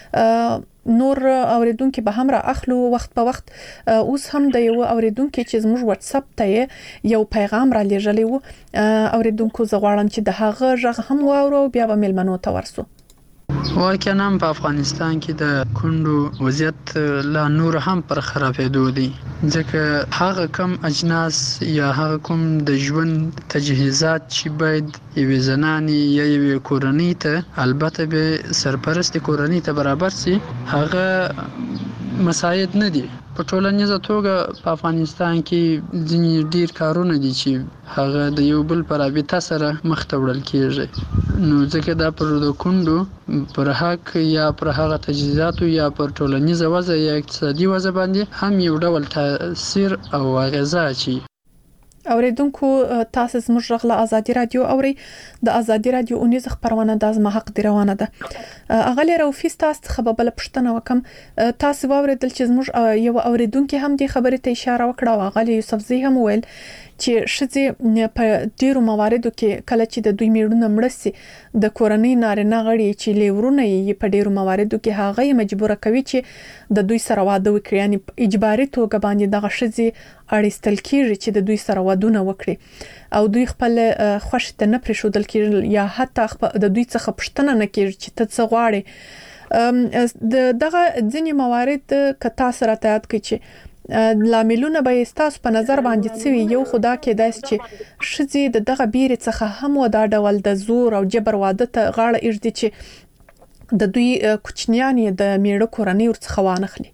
نور اوریدونکو به هم را اخلو وخت په وخت اوس هم د یو اوریدونکو چې زموږ واتس اپ ته یو پیغام را لېږلی وو اوریدونکو زغواړم چې د هغه ژغ هم واورو بیا به ملمنو ته ورسو واقعا په افغانستان کې د کندو وضعیت لا نور هم پر خرابېدو دي ځکه هغه کم اجناس یا هغه کوم د ژوند تجهیزات چې باید یوې زنانې یا یوې کورنۍ ته البته به سرپرست کورنۍ ته برابر سي هغه مساعد نه دي په ټولنیزه توګه په افغانستان کې ځینې ډیر کارونه دي چې هغه د یو بل پر رابطه سره مخ ته وړل کیږي نو ځکه دا پر د کندو پر حق یا پر هغه تجهیزات یا پر ټولنیزه وضع یا اقتصادي وضع باندې هم یو ډول تاثیر او اغیزه اچي اوریدونکو تاسو زموږ غلا ازادي رادیو اوري د ازادي رادیو اونیز خبرونه د ازما حق دی روانه ده اغلی روفي تاسو خبربل پښتنه وکم تاسو واوریدل چې زموږ یو اوریدونکو هم د خبرې ته اشاره وکړه اغلی یوسفزی هم ویل چې شذې په ډیرو مواردو کې کله چې د دوی میړونه مړ سي د کورنۍ نارینه غړي چې لیورونه یې په ډیرو مواردو کې هغه مجبور کوي چې د دوی سره واده وکړي یعنی اجباري توګه باندې دغه شذې اړیستل کیږي چې د دوی سره ودونه وکړي او دوی خپل خوښ ته نه پرېښودل کیږي یا حتی د دوی څخه پوښتنه نه کیږي چې ته څه غواړې. دغه ځینې موارد کتا سره تایید کړي چې لاملونه به تاسو په نظر باندې څوي. یو خدا کې داس چې شذي دغه بیرې څخه هم ودا ډول د زور او جبر واده ته غاړه ایږدي چې د دوی کوچنیان د میړه کورنۍ ورڅخه وانخلي.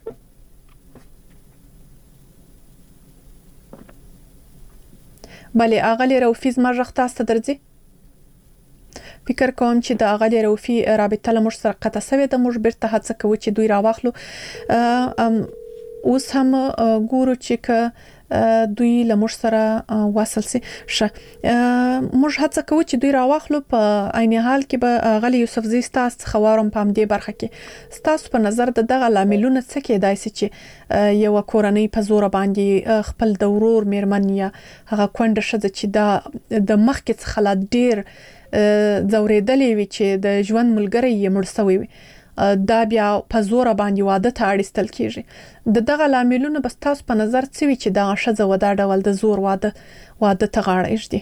بله اغلی روفي زما ژغ تاسو ته درځي. فکر کوم چې د اغلی روفي رابطه له موږ سره قطع شوې ده. موږ بیرته هڅه کوو چې دوی راواخلو. اوس هم ګورو چې دوی له موږ سره واصل سي. موږ هڅه کوو چې دوی راواخلو. په عین حال کې به غلی یوسفزي تاسو خوارم په دې برخه کې تاسو په نظر دغه لاملونه څه کې دای سي چې یو کورنۍ په زور باندې خپل د ورور میرمن یا هغه کونډه شذ چې د مخکې څخه لا ډیر زوریدلې وي چې د ژوند ملګری یې مړ شوی وي دا بیا په زور باندې واده ته اړیستل کیږي. دغه لاملونه بس تاسو په نظر څه وی چې دا شذ ودا ډول د زور واده ته غاړه ایږدي؟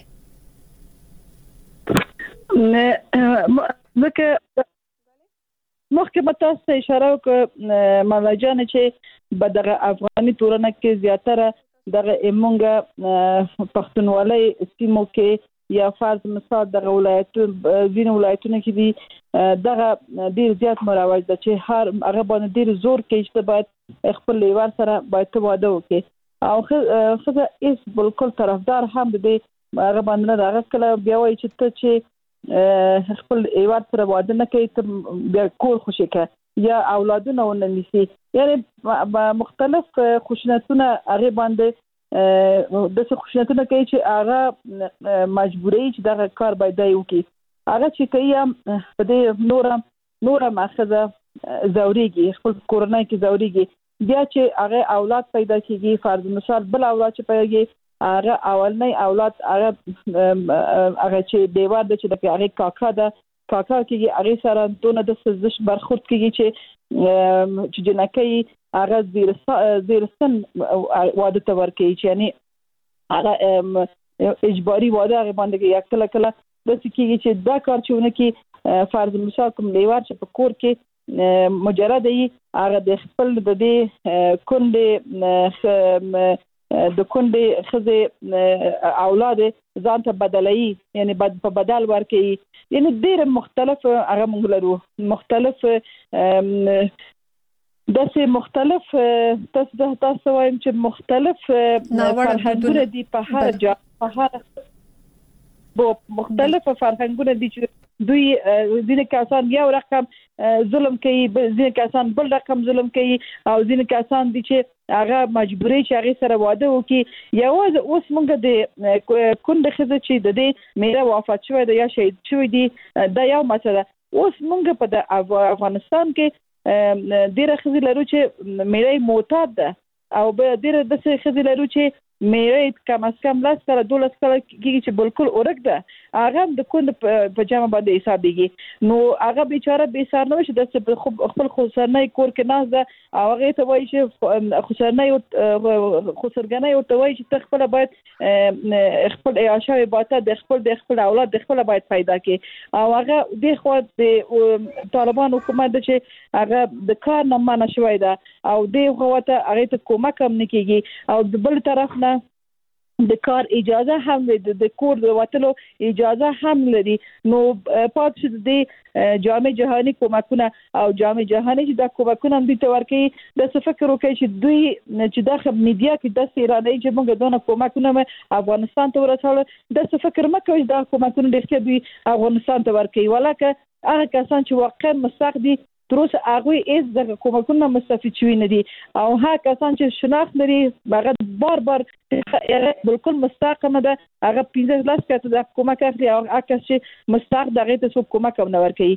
ځکه مخکې به تاسو ته اشاره وکړه ملاجان چې په دغه افغاني تورنه کې زیاتره دغه ایمونګه پښتونولۍ سیمو کې یا فرض مثال دغه ځینې ولایتونه کې دي دغه ډیر زیات مروج ده چې هر هغه باندې ډیر زور کوي چې باید خپل لیوار سره باید واده وکړي او خزه هیڅ بالکل طرفدار هم دې هغه باندې نه راغلی کله بیا وایي چې ته چې خپل لیوار سره واده نه کوي ته بیا کور خوشي کوي یا اولادونه ونه نیسي. یعنی مختلف خشونتونه هغه باندې د څه خشونتونه کوي چې هغه مجبوري چې دغه کار باید وکړي. هغه چې کوي په دې نور ماخذه زوريږي خپل کورنۍ کې زوريږي بیا چې هغه اولاد پیدا کیږي فرض مثال بل اولاد چې پیدا کیږي هغه اولنۍ اولاد هغه چې دیوار د چې د هغه کاکا کیږي هغه سره دونه د سزش برخورد کیږي چې جنکې هغه زیر سن واده ته ورکوي چې یعنی هغه اجباري واده هغه باندې یک کله د سکیږي چې دا کار چونه کې فرض مثال کوم لیوار چې په کور کې مجرد هغه د خپل د دې کونډې خزه اولاد ځان ته بدلایي یعنی په بدل ورکوي. یعنی ډېر مختلف هغه موږ لرو مختلف داسې مختلف تاسو وایم چې مختلف فرهنګونه دي په هر ځای په هر مختلف فرهنګونه دي چې دوی ځینې کسان یو رقم ظلم کوي ځینې کسان بل رقم ظلم کوي او ځینې کسان دي چې هغه مجبوري چې هغه سره واده وکړي. یوازې اوس موږ د کونډه ښځه چې د دې میړه وفات شوی دی یا شهید شوی دی دا یو مسله. اوس موږ په د افغانستان کې ډېر ښځې لرو چې میړه معتاد ده او به ډېر داسې ښځې لرو چې میړه کم از کم 10 کاله 12 کاله کېږي چې بالکل اورک ده هغه د کونډ په جامه باندې حسابيږي نو هغه بیچاره بې سر نه شي د خپل خسرنۍ کور کې ناز ده او هغه ته وایي چې خسرګنۍ ورته وایي چې خپل باید خپل عیاشوي باته د خپل اولاد د خپل باید پیدا کړي او هغه د خو د طالبان حکومت چې هغه د کار نه منع شوی ده او د هغه ته کومک هم نه کیږي او د بل طرف نه د کار اجازه هم لري د کور د وټلو اجازه هم لري. نو پات شي د جامع جهاني کومکونه او جامع جهاني چې د کومکونه هم د تورکي د فکر وکړي چې دوی چې د میډیا کې د ایراني چې موږ دونه کومکونه افغانستان ته ورسول د فکر مکه د کومکونه د دوی افغانستان ته ورکي ولکه هغه کسان چې واقعا مستحق دي تروس هغه هیڅ د کومکونه مستفید شوی نه دي او هغه کسان چې شناخت لري هغه بار بالکل مستحق نه ده هغه 15 کته د کومک اخلي او هغه چې مستحق دغه ته څوک کومک هم نه ورکوي.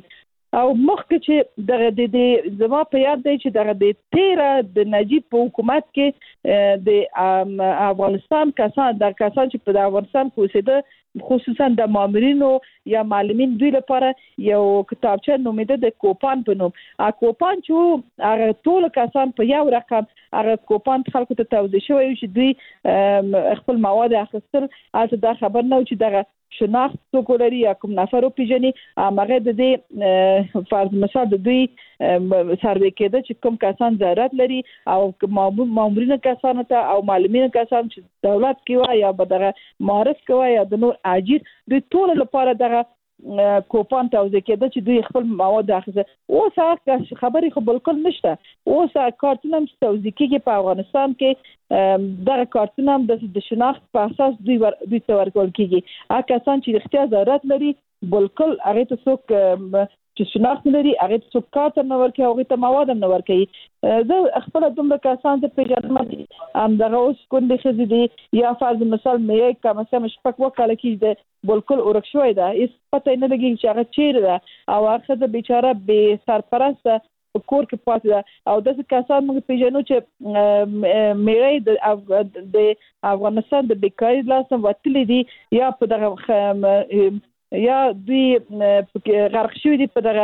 او مخکې چې دغه د زما په یاد دی چې دغه د 13 د نجیب په حکومت کې د افغانستان کسان چې په افغانستان کې اوسېده خصوصا د مامورینو یا معلمین دوی لپاره یو کتابچه نومېده د کوپان په نوم. کوپان چې هغه ټول کسان په یو رقم هغه کوپان خلکو ته توزیع شوی چې دوی خپل مواد اخیستل. البته دا خبر نه و چې دغه شناخت څوک لري یا کوم نفر او پیژني. هغه د دې فرض مثال د دوی سروې کېده چې کوم کسان ضرورت لري او مامورین کسان ته او معلمین کسان چې دولت کې وای یا به دغه معرف کوي یا د نور اجیر دوی ټول لپاره دغه کوپان توزیع کېده چې دوی خپل مواد اخیسته. اوس هغه خبرې خو بالکل نشته. اوس کارتونه چې توزیع کېږي په افغانستان کې دغه کارتونه د شناخت په اساس دوی ته ورکول کېږي. هغه کسان چې اختیار ضرورت لري بالکل هغه ته څوک چې شناخت لري هغه ته څوک کارت نه ورکوي هغه ته مواد نه ورکوي. زه خپل دومره کسان ته پیژنم چې دغه اوس کندې خزي دي یا فرض مثال مې کوم څه شپږ وکاله کې بالکل ورک شوی ده. هیڅ پته نه لګي چې هغه چیرې ده او هغه د بیچاره به سرپرسته کور کې پاتې ده. او دغه کسان موږ پیژنو چې مېړه د افغانستان د بیکاري لاسه وتلي دي یا په دغه یا دوی غرق شوی دي په دغه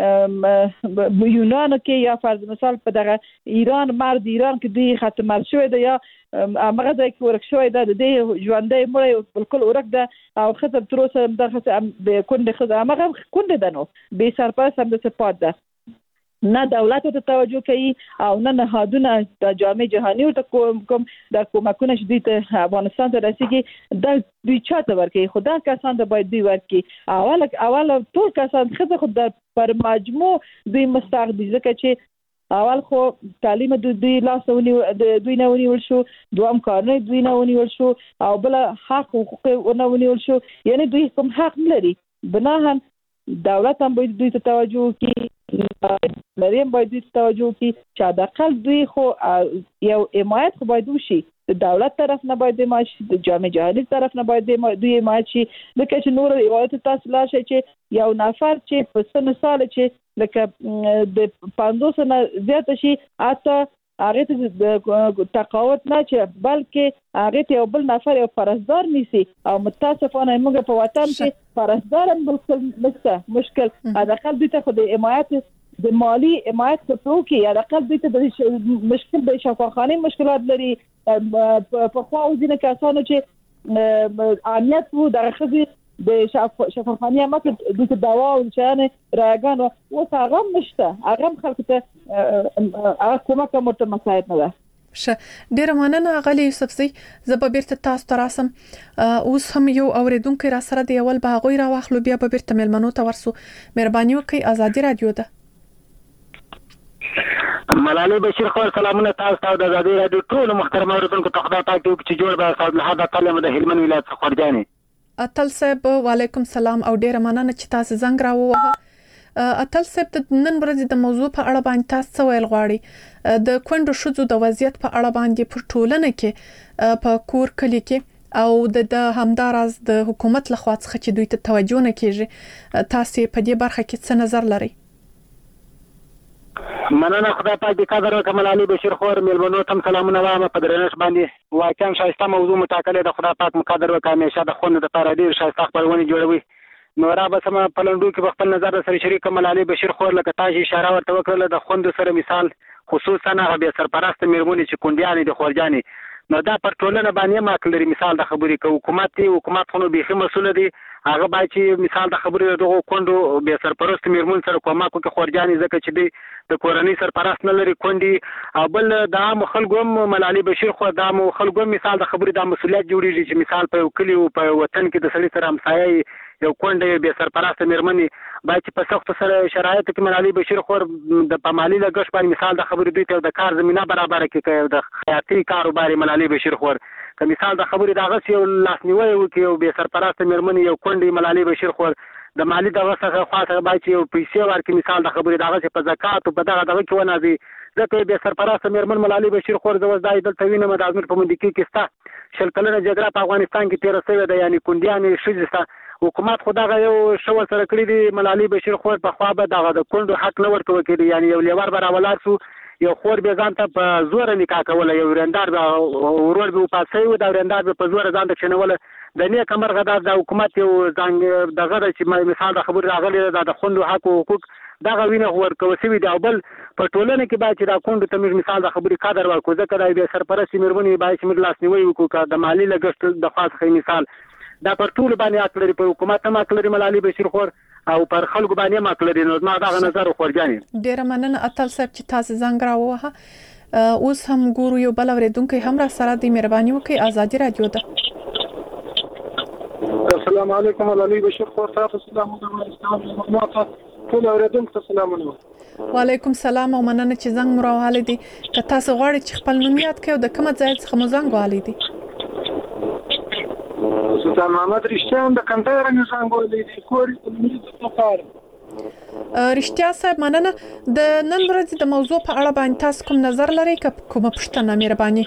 یونان کې یا فرض مثال په دغه ایران مرد ایران کې دوی ختم شوی دی یا هغه ځای کې ورک شوی دی. د دې ژوندۍ مړی بالکل ورک ده او خطر تر اوسه دغه به کونډه خزه هغه کونډه ده نو به سرپرست هم د سپات ده. نه دولت ته توجه کوي او نه نهادونه د جامعه جهاني ورته کوم د کومکونه چې دوی ته افغانستان ته رسیږي د دوی چاته ورکوي. خدا کسان ته باید دوی ورکوي. اول ټول کسان خزه خود پر مجموع دوی مستحق دي ځکه چې اول خو تعلیم دوی لاسونی دوی نه ونیول شو، دوام کارونه دوی نه ونیول شو او بل حق حقوق نه ونیول شو. یعنی دوی کوم حق نه لري. بناهن دولت هم باید دوی ته توجه وکړي، مریم باید دوی ته توجه وکړي چې حداقل دوی خو یو حمایت خو باید وشي. د دولت طرف نه باید حمایت شي، د جامعه جهاني طرف نه باید دوی حمایت شي. لکه چې نور روایت تاسو لا شي چې یو نفر چې په سن سال چې لکه د 500 نه زیات شي اته هغه ته د تقاوت نه چې بلکې هغه ته یو بل نفر یو پرستار نیسي او متاسفانه موږ په وطن کې پرستار هم بالکل نشته. مشکل حداقل دوی ته خو د حمایت د مالی حمایت څخه کې حداقل دوی ته د مشکل د شفاخانه مشکلات لري. په خو ځینې کسانو چې امنیت وو درخه د شفاخانه مکه د دوا او شانه راګانو او هغه نشته. هغه خلک ته هغه کومه کومه مساعد نه ده. ډیره مننه غالي یوسفزي. زه به بیرته تاسو ته راسم. اوس هم یو اوریدونکو را سره دی اول به غوي را واخلو بیا به بیرته ملمنو ته ورسو. مهرباني وکړئ. آزادي رادیو ده. ملالۍ بشیر خو سلامونه تاسو ته د آزادي رادیو ټول محترم اوریدونکو ته خدای پاک چې جوړ به صاحب له حدا تعالی د هلمند ولایت څخه ورجاني. اتل صاحب وعلیکم سلام او ډیره مننه چې تاسو زنګ راووه. اتل صاحب د نن ورځې د موضوع په اړه باندې تاسو ویل غواړي د کونډو شذو د وضعیت په اړه باندې په ټولنه کې په کور کلی کې او د همدارز د حکومت لخوا څخه چې دوی ته توجه نه کیږي. تاسو په دې برخه کې څه نظر لرئ؟ مننه خدای پاک دې قدر وکړي. ملالۍ بشیر خور ملمنو تم سلامونه وایم په درنښت باندې واقعا شایسته موضوع مټاکلې د خدای پاک مقدر وکړي. همیشه د خوند د لپاره ډیر شایسته خبرونه جوړوي. نو را به سم په لندو کې خپل نظر سره شریک ملالۍ بشیر خور لکه تاسو اشاره ورته وکړه د خوند سره مثال خصوصا هغه به سرپرست میرمنې چې کونډیانې د خورجانې نو دا پر ټولنه باندې ما کلري مثال د خبرې کوي. حکومت خو نو به مسؤل دي هغه باید چې مثال د خبرې دغه کونډو به سرپرست میرمن سره کومه کوي خورجانې ځکه چې د کورنۍ سرپرست نه لري کونډي او بل د خلکو ملالۍ بشیر خو د خلکو مثال د خبرې د مسؤلیت جوړیږي چې مثال په کلی او په وطن کې د سړي سره همسایه یو کونډه به سرپرست میرمنې باید په سخت سره شرایط کې ملالۍ بشیر خور د پمالي لګښ باندې مثال د خبرې دوی ته د کار زمينه برابر کړي د خیاطي کاروبار ملالۍ بشیر خور که مثال د خبرې دغه یو لاسنیوي وکړي او به سرپرست میرمنې یو کونډه ملالۍ بشیر خور د مالی دغه څخه خاصه باید یو پیسې ورکړي مثال د خبرې دغه په زکات او په دغه کې ونازي ځکه به سرپرست میرمن ملالۍ بشیر خور زوځدای دلته وینم د ازمیر په مندکی کې ستا شل کلنه جګړه په افغانستان کې 13 سوه ده یعنی کونډیانې شوزستا حکومت خو دغه یو شو سره کړی دی ملالي بشیر خور په خوا به دغه د کندو حق نه ورکو کړي یعنی یو لیوار بر ولار سو یو خور به ځان ته په زور نکاح کوله یو ورندار به ورور به پاسې و دا ورندار به په زور ځان ته چنوله د نه کمر غدا د حکومت یو ځان دغه چې مثال د خبر راغلی د خوندو حق او حقوق دغه وینه ورکو سوي دی بل په ټولنه کې باید دا کوند ته مثال د خبرې قدر ورکو ځکه د سرپرستی مېرمنې باید چې مر لاس نیوي وکړو د مالی لګښت د خاص مثال دا پر ټول باندې اکلري په حکومت هم اکلري ملالي بشیر خور او پر خلکو باندې هم اکلري نو ما دا نظر خورجاني ډیر مننه اتل صاحب چې تاسو زنګ راووه اوس هم ګورو یو بل اوریدونکو هم را سره دی مهرباني وکړئ ازادي رادیو ته السلام علیکم ملالي بشیر خور تاسو سلام علیکم ټول اوریدونکو سلامونه وعلیکم السلام او مننه چې زنګ مراواله دي که تاسو غواړئ چې خپل نوم یاد کړئ د کومه ځای څخه مو زنګ والی دي سلطان محمد رښتیان د کندهار نه زنګ والی دي کوري په لپاره رښتیا صاحب مننه د نن ورځې د موضوع په اړه باندې تاسو کوم نظر لرئ که کومه پوښتنه مهرباني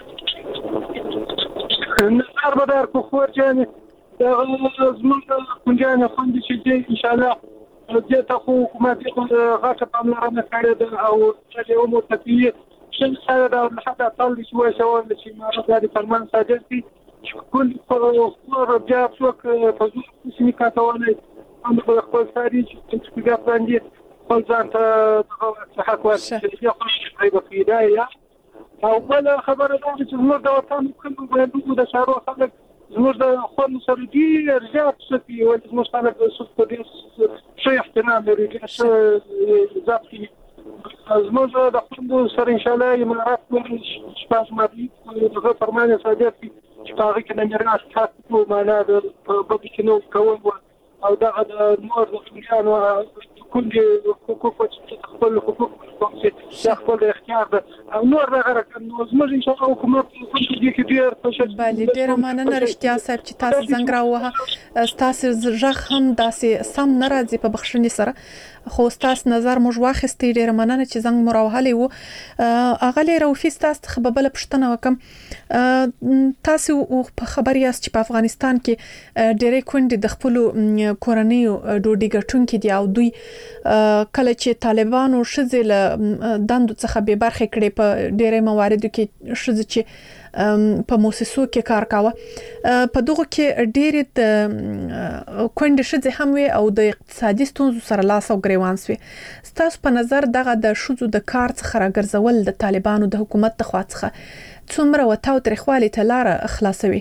نظر به در کو خورجاني د زموږ کنجانه خوندې چې ان شاء الله دې ته خو حکومت غاټه پاملرنه کړې ده او چې یو متفقین شل سره د حدا طالب شوي چې ما د فرمان صادر دي كل خور بیا څوک په ځینې کاتونه هم په خپل تاریخ چې بیا باندې خپل ځان ته حق ورکړي چې په پیدایه او بل خبره ده چې موږ د وطن کوم باندې د شارو خلک زموږ د خپل سره دي رجعت شي او زموږ خلک د سوت دي شي احترام لري چې ځکه زموږ د خپل سره ان شاء الله امارات ورش شپږ مادي د فرمان صادر دي چې هغه کې د میراث حق او معنا د په کې نو کوم او دغه د نور د خلانو كل حقوق خپل حقوق چې خپل اختیار ده او نور دغه نو زموږ ان شاء الله حکومت دې کې ډیر تشکر بله ډیر مننه رښتیا صاحب چې تاسو څنګه راوه تاسو ژغ هم داسې سم نه راځي په بخښنې سره خو تاسو نظر موږ واخیستې ډیر مننه چې څنګه مراوهلې وو اغلی روفي تاسو خبره پښتنه وکم تاسو په خبر یاست چې په افغانستان کې ډېرې کونډې د خپل کورنۍ ډوډۍ ګټونکې دي او دوی کله چې طالبانو شذل دندو څخه به برخه کړي په ډېرې مواردو کې شذ چې په موسسو کې کار کاوه په دغه کې ډېرې د کونډې شذ هم وي او د اقتصادي ستونزو سره لاس او ګریوان سوي تاسو په نظر دغه د شذو د کار څخه راګرځول د طالبانو د حکومت د خوا څخه څومره وتاو ترخوالي ته لار خلاصوي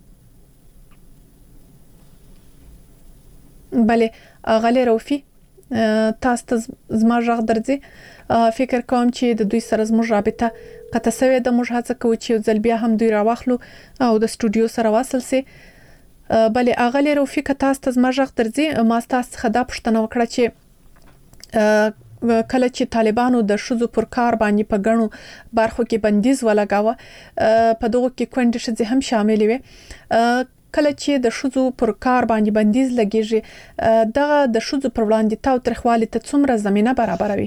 بله غلی روفي تاسو زما ژغ درځي فکر کوم چې د دوی سره زموږ رابطه قطع سوی د موږ هڅه کوو چې ځل بیا هم دوی راوخلو او د سټوډیو سره واصل سي بله اغلی روفي که تاسو زما ژغ درځي ما تاسو څخه دا پوښتنه وکړه چې کله چې طالبانو د شذو پر کار باندې په غنو برخو کې بندیز ولګاوه په دغه کې کونډې شذ هم شامل وي کله چې د شذو پر کار باندې بندیز لګیږي دغه د شذو پر وړاندې تاو ترخوالي ته څومره زمينه برابروي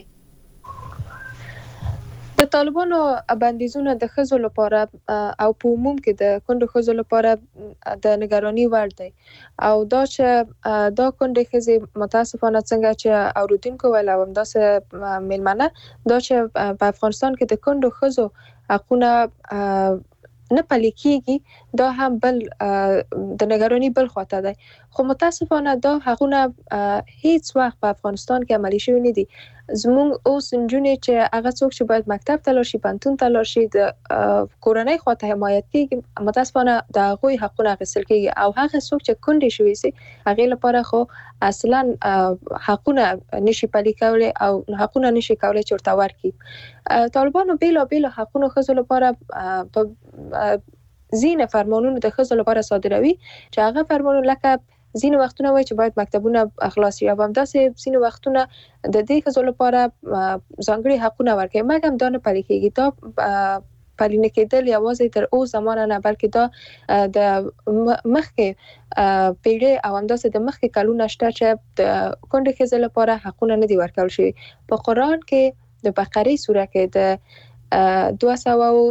د طالبانو بندیزونه د ښځو لپاره او په عموم کې د کونډو ښځو لپاره د نگرانی وړ دی او دا چې دا کونډې ښځې متاسفانه څنګه چې اوریدونکو ویل او همداسې میلمنه دا چې په افغانستان کې د کونډو ښځو حقونه نه پلي کیږي دا هم بل د نگرانی بل خواته دی خو متاسفانه دا حقونه هیڅ وخت په افغانستان کې عملي شوی نه دي زموږ اوس نجونې چې هغه څوک چې باید مکتب ته لاړ شي پوهنتون ته لاړ شي د کورنۍ خواته حمایت کیږي متاسفانه د هغوی حقونه اخیستل کیږي او هغه څوک چې کونډې شوی سي هغه لپاره خو اصلا حقونه نشي پلي کولای او حقونه نشي کولای چې ورته ورکړي طالبانو بیل حقونه ښځو لپاره په ځینې فرمانونه د ښځو لپاره صادروي چې هغه فرمانونه لکه ځینې وختونه وایي چې باید مکتبونه خلاص شي او همداسې ځینې وختونه د دې ښځو لپاره ځانګړي حقونه ورکوي مګر دا نه پلي کېږي دا پلي نه کېدل یوازې تر اوس زمانه نه بلکې دا د مخکې پیړۍ او همداسې د مخکې کلونه شته چې د کونډې ښځې لپاره حقونه نه دي ورکول شوي په قرآن کې د بقرې سوره کې د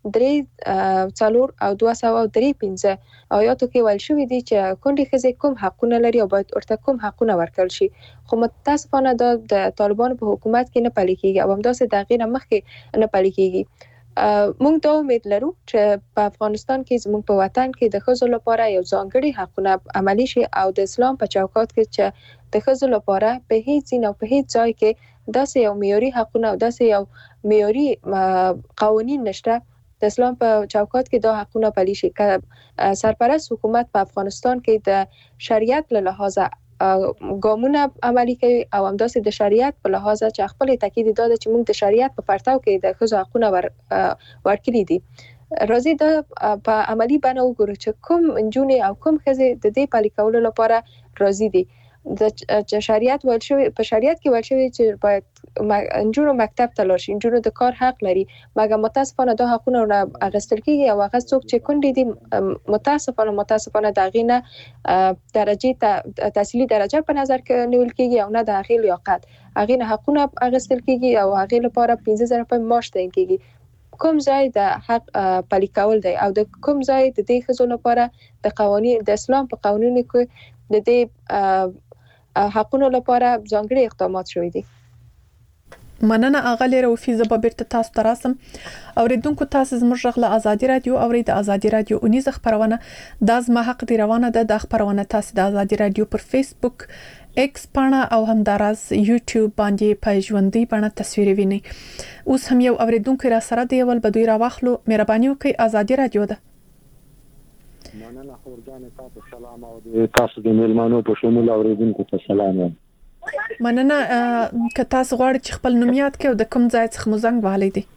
3.4 آیاتو کې ویل شوی دی چې کونډې ښځې کوم حقونه لري او باید ورته کوم حقونه ورکړل شي، خو متاسفانه دا د طالبانو په حکومت کې نه پلي کیږي او همداسې د هغې نه مخکې نه پلي کیږي. موږ دا امید لرو چې په افغانستان کې زموږ په وطن کې د ښځو لپاره یو ځانګړي حقونه عملي شي او د اسلام په چوکاټ کې چې د ښځو لپاره په هیڅ ځای او په هیڅ ځای کې داسې یو معیاري حقونه او داسې یو معیاري قوانین نشته. د اسلام په چوکاټ کې دا حقونه پلي شي که سرپرست حکومت په افغانستان کې د شریعت له لحاظه ګامونه عملي کوي او همداسې د شریعت په لحاظ چې خپل تاکید داده چې موږ د شریعت په پرتو کې د ښځو حقونه ورکړي دي. راځي دا په عملی بڼه وګورو چې کوم نجونې او کوم ښځې د دې پلي کولو لپاره راضي دي. د شریعت ویل شوی په شریعت کې ویل شوی چې باید نجونو مکتب ته لاړ شي، نجونو د کار حق لري، مګر متاسفانه دا حقونه اخیستل کیږي او هغه څوک چې کونډې دي متاسفانه د هغې نه درجه تحصیلي درجه په نظر کې نیول کیږي او نه د هغې لیاقت، هغې نه حقونه اخیستل کیږي او هغې لپاره 15,000 روپۍ معاش تعیین کیږي. کوم ځای د حق پلي کول دی او د کوم ځای د دې ښځو لپاره د قوانین د اسلام په قانونو کې د دې حقونو لپاره ځانګړي اقدامات شوي دي. مننه اغلی روفي زبا بیرته تاسو ته راسم. اوریدونکو تاسو زموږ غږ له ازادي رادیو اوري د ازادي رادیو اونیز خبرونه د زما حق دی روانه ده. د خبرونه تاسو د ازادي رادیو پر فیسبوک ایکس پاڼه او همداراز یوټیوب باندې په ژوندۍ بڼه تصویر ویني. اوس هم یو اوریدونکو را سره دی ول بدوی را واخلو. مهرباني وکړئ ازادي رادیو ده. مننه خورجان تاسو سلام او تاسو د میلمانو په شمول اوریدونکو ته سلام. مننه که تاسو غواړئ چې خپل نوم یاد کړئ او د کوم ځای څخه مو زنګ وهلی دی؟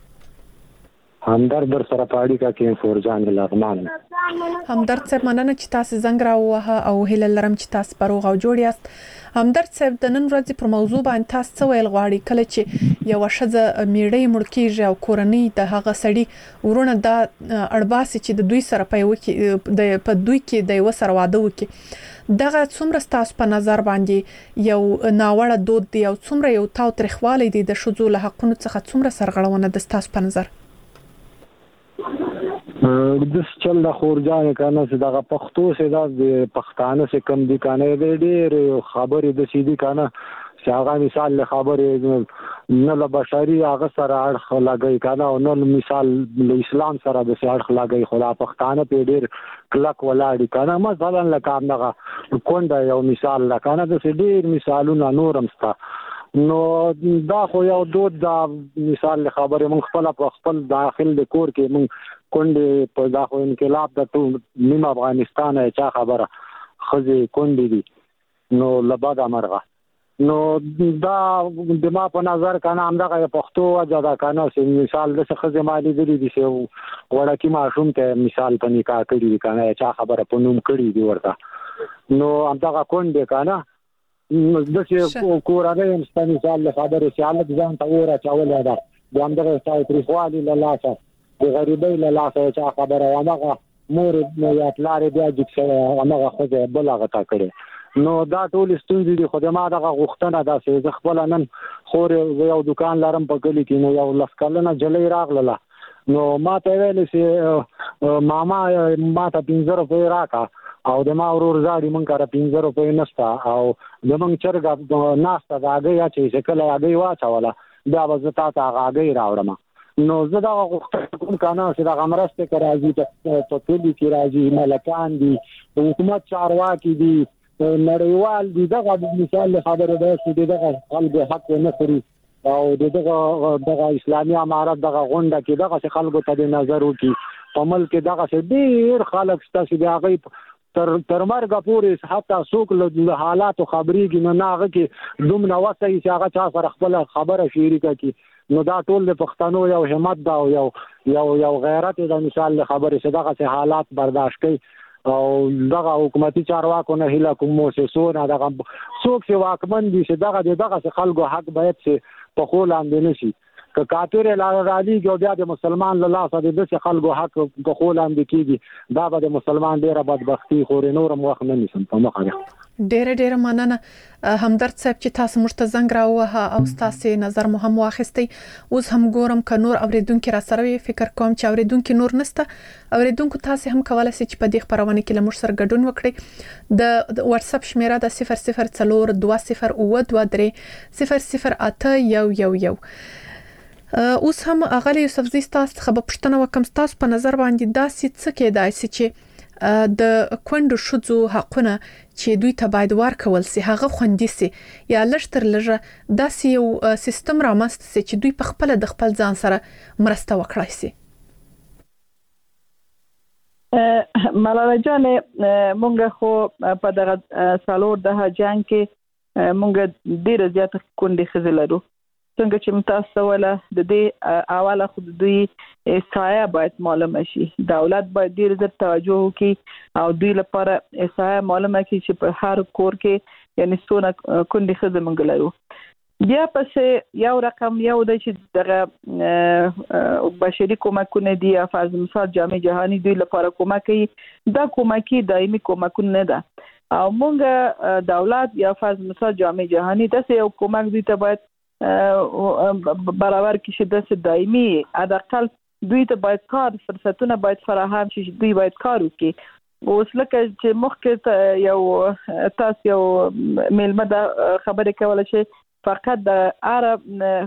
همدرد در سره په اړیکه کې فورجان لغمان. همدرد صاحب مننه چې تاسو زنګ راووهه او هیله لرم چې تاسو روغ او جوړ یاست. همدرد صاحب د نن ورځې پر موضوع باندې تاسو څه ویل غواړئ کله چې یو ښځه میړی مړ کیږي او کورنۍ د هغه سړي ورونه د اړباسي چې د دوی سره په دوی کې د یو سره واده وکړي، دغه څومره تاسو په نظر باندې یو ناوړه دود دی او څومره یو تاوتریخوالی دی د ښځو له حقونو څخه څومره سرغړونه د تاسو په نظر؟ د چل د خورجان کنه چې دغه پښتو سي د پښتانه سي کم دي کنه ډېر خبرې د سیدی کنه چې هغه مثال له خبرې نه له بشري هغه سره اړخ لګي کنه او نه مثال له اسلام سره د اړخ لګي خلا پښتانه په ډېر کلک ولاړ کنه مثلا لکه هغه کونډه یو مثال لکه د ډېر مثالونه نورم ستا. نو دا خو یو دود دا مثال له خبرې مونږ خپل داخل د کور کې مونږ کونډې په دا خو انقلاب د ټول نیم افغانستان چا خبره خزي کونډې دي نو لباده مرغه. نو دا د ما په نظر کنه همدغه پښتو وجدا کنه مثال د خزي مالی دي چې وړکی ماشوم ته مثال په نکاح کړی کنه چا خبره په نوم کړی دی ورته. نو همدغه کونډې کنه د چې کورانه مثال له خبرې چې الله ځان ته ورا چاول دا د همدغه تاریخوالي له لاسه د غریبۍ له لاسه چې خبره هغه مور نو یا پلار بیا چې هغه خو بلغه تا کړي. نو دا ټول ستونزې دي خو ما دغه غوښتنه ده چې خپل نن خور یو دکان لرم په کلی کې نو یو لسکلنه جلې راغله نو ما ته ویل چې ماما ما ته 15 روپۍ راکا او د ما ورور زاړي مونږ کار 15 روپۍ نستا او د مونږ چرګ ناستا دا غیا چې کله هغه واچوله دا وزتا ته هغه راوړم. نو زه دا غوښتنه کنه چې دا غمرسته راځي ته کلی کې راځي ملکان دي حکومت چارواکي دي نړیوال دي دغه مثال خبره ده چې دغه خلکو حق نه خوري او دغه اسلامي امارات دغه غونډه کې دغه خلکو ته نظر وکي په ملک دغه ډیر خلک ستاسو د هغه تر مرګ پورې حتی څوک له حالات خبرېږي نه هغه کې دومره وسه چې هغه چا سره خپل خبره شریکه کی. نو دا ټول د پښتنو یو همت دا او یو غیرت د مثال خبره چې دغه حالات برداشت کوي او دغه حکومتي چارواکو نه هله کوم موسسونه دغه څوک چې واکمن دي چې دغه خلکو حق باید چې په خو لاندې نشي که کافر رالیږي بیا د مسلمان له لاسه د داسې خلکو حق په خو لاندې کېږي، دا به د مسلمان ډېره بدبختي خوري. نور هم وخت نه نیسم په مخه. ډېره مننه همدرد صاحب چې تاسو موږ ته زنګ راووهه او تاسو نظر مو هم واخیستی. اوس هم ګورم ک نور اوریدونکو را سره وي، فکر کوم چې اوریدونکو نور نسته. اوریدونکو تاسو هم کولای شئ چې په دې خبرونه کې له موږ سره ګډون وکړئ. د واتس اپ شمیره د 0042030811. اوس هم اغلی یوسفزی تاسو خبر پښتنه وکم تاسو په نظر باندې داسې څه کېدای شي چې د کونډو شذو حقونه چې دوی ته باید ورکول سي هغه خوندي سي یا لشتر لږه داسې یو سیستم رامنځته سي چې دوی په خپل د خپل ځان سره مرسته وکړای سي. ملاله جان مونږ خو په دغه سالور د جنگ کې مونږ ډیر زیات کونډې خزل لرو. څنګه چې متاسو ولا د دې اوله خود دوی سایه باید معلومه شي، دولت باید ډیر زیات توجه وکړي او دوی لپاره سایه معلومه کړي چې په هر کور کې یعنی څونه کونډې خزل مونږ لرو. بیا پس یو رقم یو د چې دغه بشري کومکونه دي، فرض مثال جامع جهانی دوی لپاره کومک کوي، دا کومکی دایمي کومکونه نه ده او مونږ دولت یا فرض مثال جامع جهانی داسې یو کومک دوی ته باید برابر کې شي، د دایمي حداقل دوی ته باید کار فرصتونه باید فراهم شي، دوی باید کار وکړي. اوس لکه چې مخکې یو تاسو یو میلمه د خبرې کوله چې فقط د عرب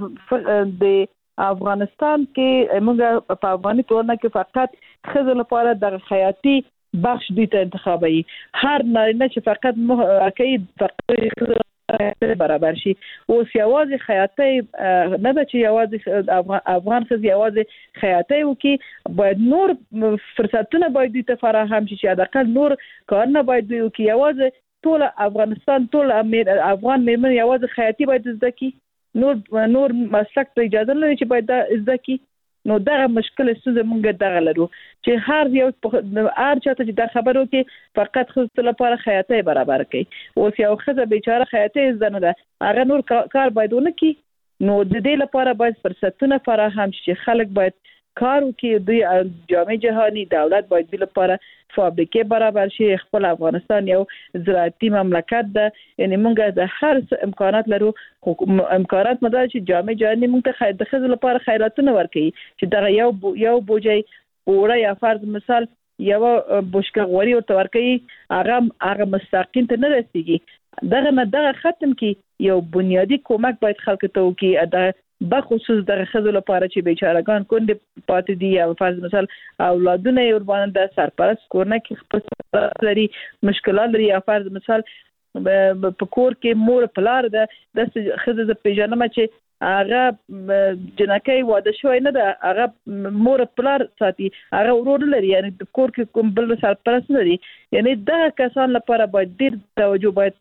د افغانستان کې موږ په افغاني ټولنه کې فقط خزل لپاره د حیاتي بخش دوی ته انتخابي هر نه چې فقط کوي برابر شي. اوس یوازې خیاطۍ نه ده چې یوازې افغان خزي یوازې خیاطۍ وکي، باید نور فرصتونه باید دوی ته فراهم شي چې حداقل نور کارونه باید دوی وکي. یوازې ټول افغانستان ټول افغان میرمن یوازې خیاطۍ باید زده کی، نور مسلک ته اجازه نه لري چې باید زده کی. نو دغه مشکل څه مونږ دغه لرو چې هر یو هر چاته چې دا خبرو کې فقط خپل لپاره خیاطۍ برابر کړي. اوس یو خزه بیچاره خیاطۍ زنه ده هغه نور کار باید ونه کی. نو د دې لپاره باید فرصتونه فراهم شي، خلک باید کار وکړي. دوی جامع جهانی دولت باید د لپاره فابریکې برابر شي. خپل افغانستان یو زراعتي مملکت ده، یعنی مونږ د هر امکانات لرو. امکانات مده چې جامع جهانی مونږ ته د خزل لپاره خیراتونه ورکړي چې دا یو بوجي اوره یا فرض مثال یو بوشکه غوري او تورکړي هغه مستقیم ته نه رسیږي. دغه ختم کی یو بنیادی کومک باید خلک ته وکړي، دا بخصوص دغه خزل لپاره چې بیچارهګان کونډې پاتې دي یا فرض مثال اولادونه یې ورباندې د سرپرست کورنه کې خپل لري مشکلات لري یا فرض مثال په کور کې مور پلار ده د خزه د پیژنه چې هغه جنکۍ واده شوی نه ده، هغه مور پلار ساتي، هغه ورور لري، یعنی د کور کې کوم بل سرپرست لري. یعنی دا کسان لپاره باید ډیر توجه باید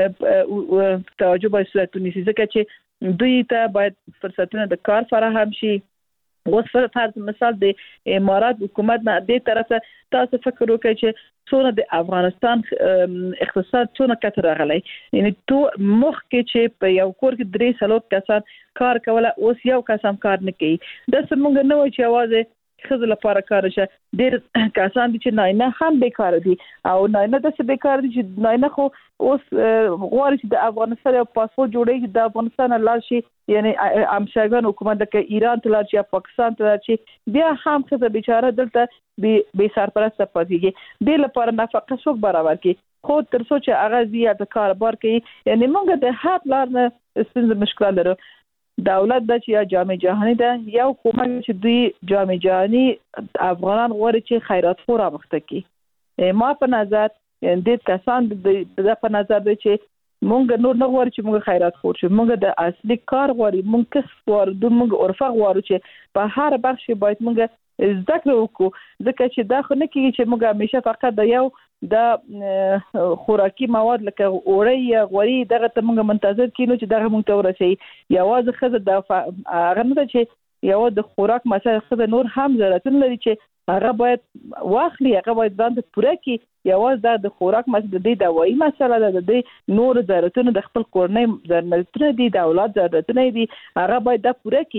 صورت ونیسي، ځکه چې دوی ته باید فرصتونه د کار فراهم شي. اوس فرض مثال د امارات حکومت نه دې طرفه تاسو فکر وکړئ چې څونه د افغانستان اقتصاد څونه کتر راغلی، یعنی تو مخ کې چې په یو کور کې 3 کسان کار کوله، اوس یو کس هم کار نه کوي. د سمونګ نه و چې आवाज خزل لپاره کار شه. ډېر کسان دي چې نه هم بیکار دي او نه د څه بیکار دي چې نه خو اوس غواړي چې د افغانستان یو پاسپورت جوړي د افغانستان لار شي، یعنی امشاګان حکومت د ایران ته لار شي یا پاکستان ته لار شي، بیا هم څه بیچاره دلته به سرپرست پاتېږي. د لپاره نفقه څوک برابر کی خو تر څو چې هغه زیات کاربار کوي. یعنی موږ د هر لار نه ستونزې مشکل لرو. دولت د چې جامع جهانی ده یو کومک چې دوی جامع جهانی افغانان غواړي چې خیرات خورا مخته کی. ما په نظر د کسان د په نظر دی چې مونږ نور نه غواړو چې مونږ خیرات خور شو، مونږ د اصلي کار غواړو، مونږ کسب غواړو، مونږ عرفه غواړو چې په هر بخش باید مونږ ذکر وکړو. ځکه چې دا خو نه کیږي چې مونږ همیشه فقط د یو د خوراکي مواد لکه اوړی یا غوړي دغه ته مونږ منتظر کینو چې دغه مونږ ته ورسي. یوازې خزه د هغه نه چې یو د خوراک مسله خزه نور هم ضرورتونه لري چې هغه باید واخلي، هغه باید ځان ته پوره کړي. یوازې د خوراک مسله د دوايي مسله ده، د نور ضرورتونه د خپل کورنۍ ضرورتونه دي، د اولاد ضرورتونه دي، هغه باید د پوره کړي.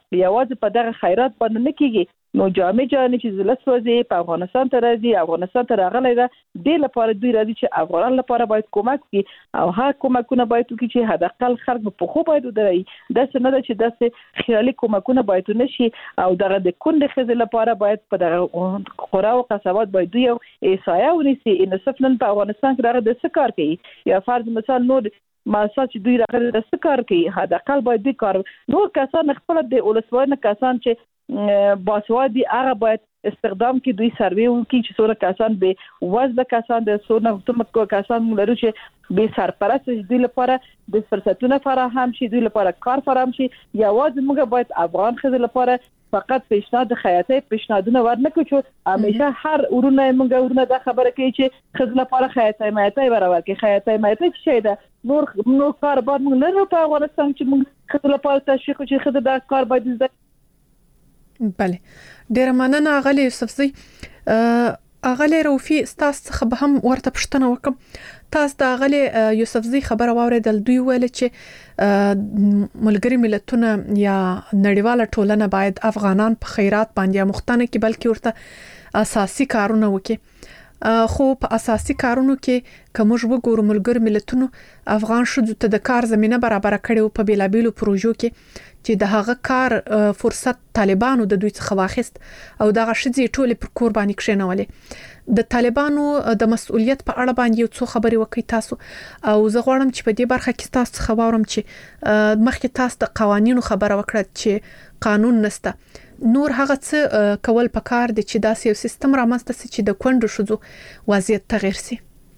یوازې په دغه خیرات باندې نه کیږي. نو جامع جان چې زلسوځي په افغانستان ته راځي، افغانستان ته راغلی دا د لپاره دوی راځي چې افغانان لپاره باید کومک وکړي او هغه کومکونه باید وکړي چې حد اقل خلک په خو باید ودري. دا څه نه چې داسې خیالي کومکونه باید نشي او دغه د کندې خزې لپاره باید په دغه خورا او قصابات باید دوی احصایه ونیسي. انصاف نن په افغانستان کې راغلی د څه کار کوي یا فرض مثال نور ماسا چې دوی راغلي د څه کار کوي، حد اقل باید دوی کار نور کسان خپل د ولسوالۍ کسان چې باسوادي هغه باید استخدام کې دوی سروي وکړي چې څوره کسان به وزله کسان د څونه تمکو کسان لري چې به سرپرست دوی لپاره د فرصتونو فراهم شي، دوی لپاره کار فراهم شي. یوازې موږ باید افغان خزې لپاره فقط پیشنهاد خیاطي پیشنهادونه ورنکړو چې همیشه هر ورونه موږ دا خبره کوي چې خزې لپاره خیاطي مایتای برابر کې خیاطي مایتای چې ده نور کار باید موږ نه په افغانستان چې موږ خزې لپاره تشویق چې خزې دا کار باید زده. بله ډیر مننه اغلی یوسفزی. اغلی روفي تاسو څخه به هم ورته پښتنه وکم. تاسو د اغلی یوسفزی خبره واوریدل، دوی ویل چې ملګری ملتونه یا نړیواله ټولنه باید افغانان په خیرات باندې مختنه کې بلکې ورته اساسي کارونه وکړي. خو په اساسي کارونو کې کوم وګورو ملګری ملتونو افغان شوه ته د کار زمينه برابر کړي په بیلابیلو پروژو کې چې د هغه کار فرصت طالبانو د دوی څخه واخیست او دغه شذې ټوله پر کور باندې کښینولې. د طالبانو د مسؤلیت په اړه باندې یو څو خبرې وکړي تاسو او زه غواړم چې په دې برخه کې تاسو څخه واورم چې مخکې تاسو د قوانینو خبره وکړه چې قانون نسته، نور هغه څه کول پکار دي چې داسې یو سیستم رامنځته شي چې د کندو شذو وضعیت تغیر شي.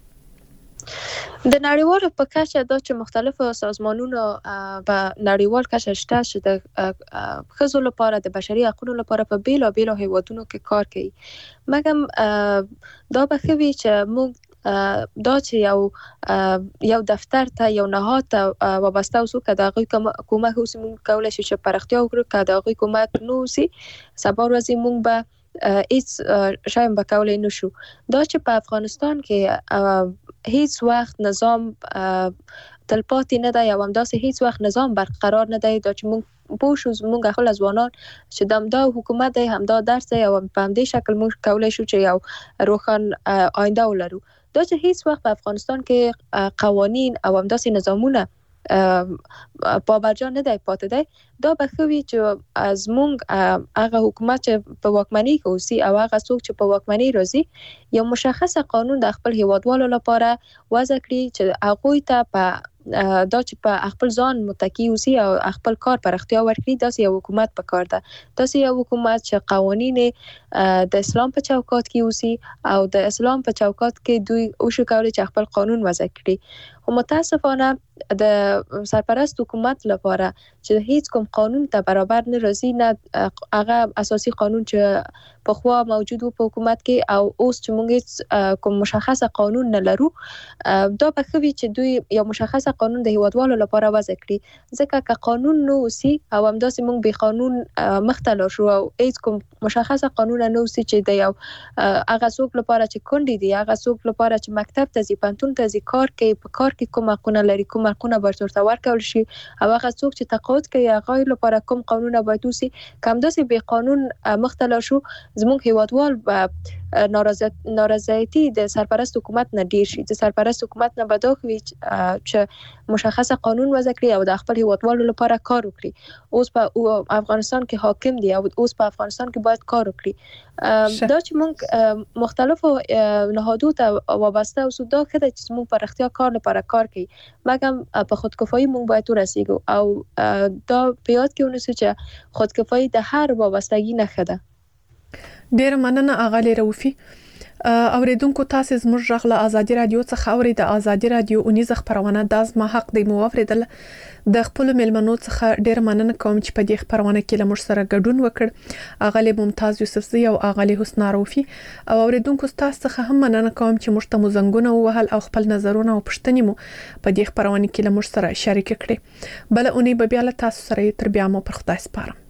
د نړیوالو په کچه دا چې مختلفو سازمانونو په نړیوال کچه شته چې د ښځو لپاره د بشري حقوقو لپاره په بیلابیلو هیوادونو کې کار کوي. مګر دا به ښه وي چې موږ دا چې یو دفتر ته یو نهاد ته وابسته اوسو که د هغوی کومک اوسي موږ کولی شو چې پراختیا وکړو، که د هغوی کومک نه اوسي سبا ورځې موږ به هیڅ شی به کولی نشو. دا چې په افغانستان کې هیڅ وخت نظام تلپاتې نه دی او همداسې هیڅ وخت نظام برقرار نه دی. دا چې موږ پوه شو موږ خپل ځوانان چې دا حکومت دی همدا درس دی او په همدې شکل موږ کولی شو چې یو روښان آینده ولرو. دا چې هیڅ وخت په افغانستان کې قوانین او همداسې نظامونه پابرجا نه دی پاتې دی. دا به ښه وي چې از موږ هغه حکومت چې په واکمنۍ کې اوسي او هغه څوک چې په واکمنۍ راځي یو مشخصه قانون د خپل هیوادوالو لپاره وضع کړي چې هغوی ته په دا چې په خپل ځان متکی اوسي او خپل کار پر اختیار ورکړي. داسې یو حکومت پکار ده، داسې یو حکومت چې قوانین د اسلام په چوکاټ کې اوسي او د اسلام په چوکاټ کې دوی وشو کولی چې خپل قانون وضع کړي. خو متاسفانه د سرپرست حکومت لپاره چې هیڅ کوم قانون ته برابر نه راځي، نه هغه اساسي قانون چې پخوا موجود و په حکومت کې او اوس چې موږ کوم مشخصه قانون نه لرو. دا به ښه وي چې دوی یو مشخصه قانون د هیوادوالو لپاره وضع کړي، ځکه که قانون نه اوسي او همداسې موږ به قانون مخته لاړ شو او هیڅ کوم مشخصه قانون نه اوسي چې د یو هغه څوک لپاره چې کونډې دي، هغه څوک لپاره چې مکتب ته ځي، پوهنتون ته ځي، کار کوي، په کار کې کوم حقونه لري، کوم حقونه باید ورته ورکړل شي او هغه څوک چې تقاعد کوي هغه لپاره کوم قانونه باید اوسي. که همداسې بې قانون مخته لاړ شو زموږ هیوادوال نارضایتي د سرپرست حکومت نه ډیر شي. د سرپرست حکومت نه به دا وي چې مشخصه قانون وضع کړي او د خپل هیوادوالو لپاره کار وکړي. اوس په افغانستان کې حاکم دي او اوس په افغانستان کې باید کار وکړي. دا چې موږ مختلفو نهادونو ته وابسته اوسو دا ښه ده چې موږ پر اختیار کار لپاره کار کوي، مګر په خودکفایي موږ باید ورسیږو او دا په یاد کې ونیسو چې خودکفایي د هر وابستګي نښه ده. ډیر مننه اغلی روفي. اوریدونکو تاسو زموږ غږ له ازادي رادیو څخه اورئ. د ازادي رادیو اونیزه خبرونه د زما حق دی مو اوریدل. د خپل ملمنو څخه ډیر مننه کوم چې په دې خبرونه کې له موږ سره ګډون وکړ. اغلی ممتاز یوسفزی او اغلی حسنا روفي. او اوریدونکو تاسو څخه هم مننه کوم چې موږ ته زنګونه ووهل او خپل نظرونه او پوښتنې مو په دې خبرونه کې له موږ سره شریک کړي. بل اونۍ به بیا له تاسو سره تر بیا مو پر خدای سپارم.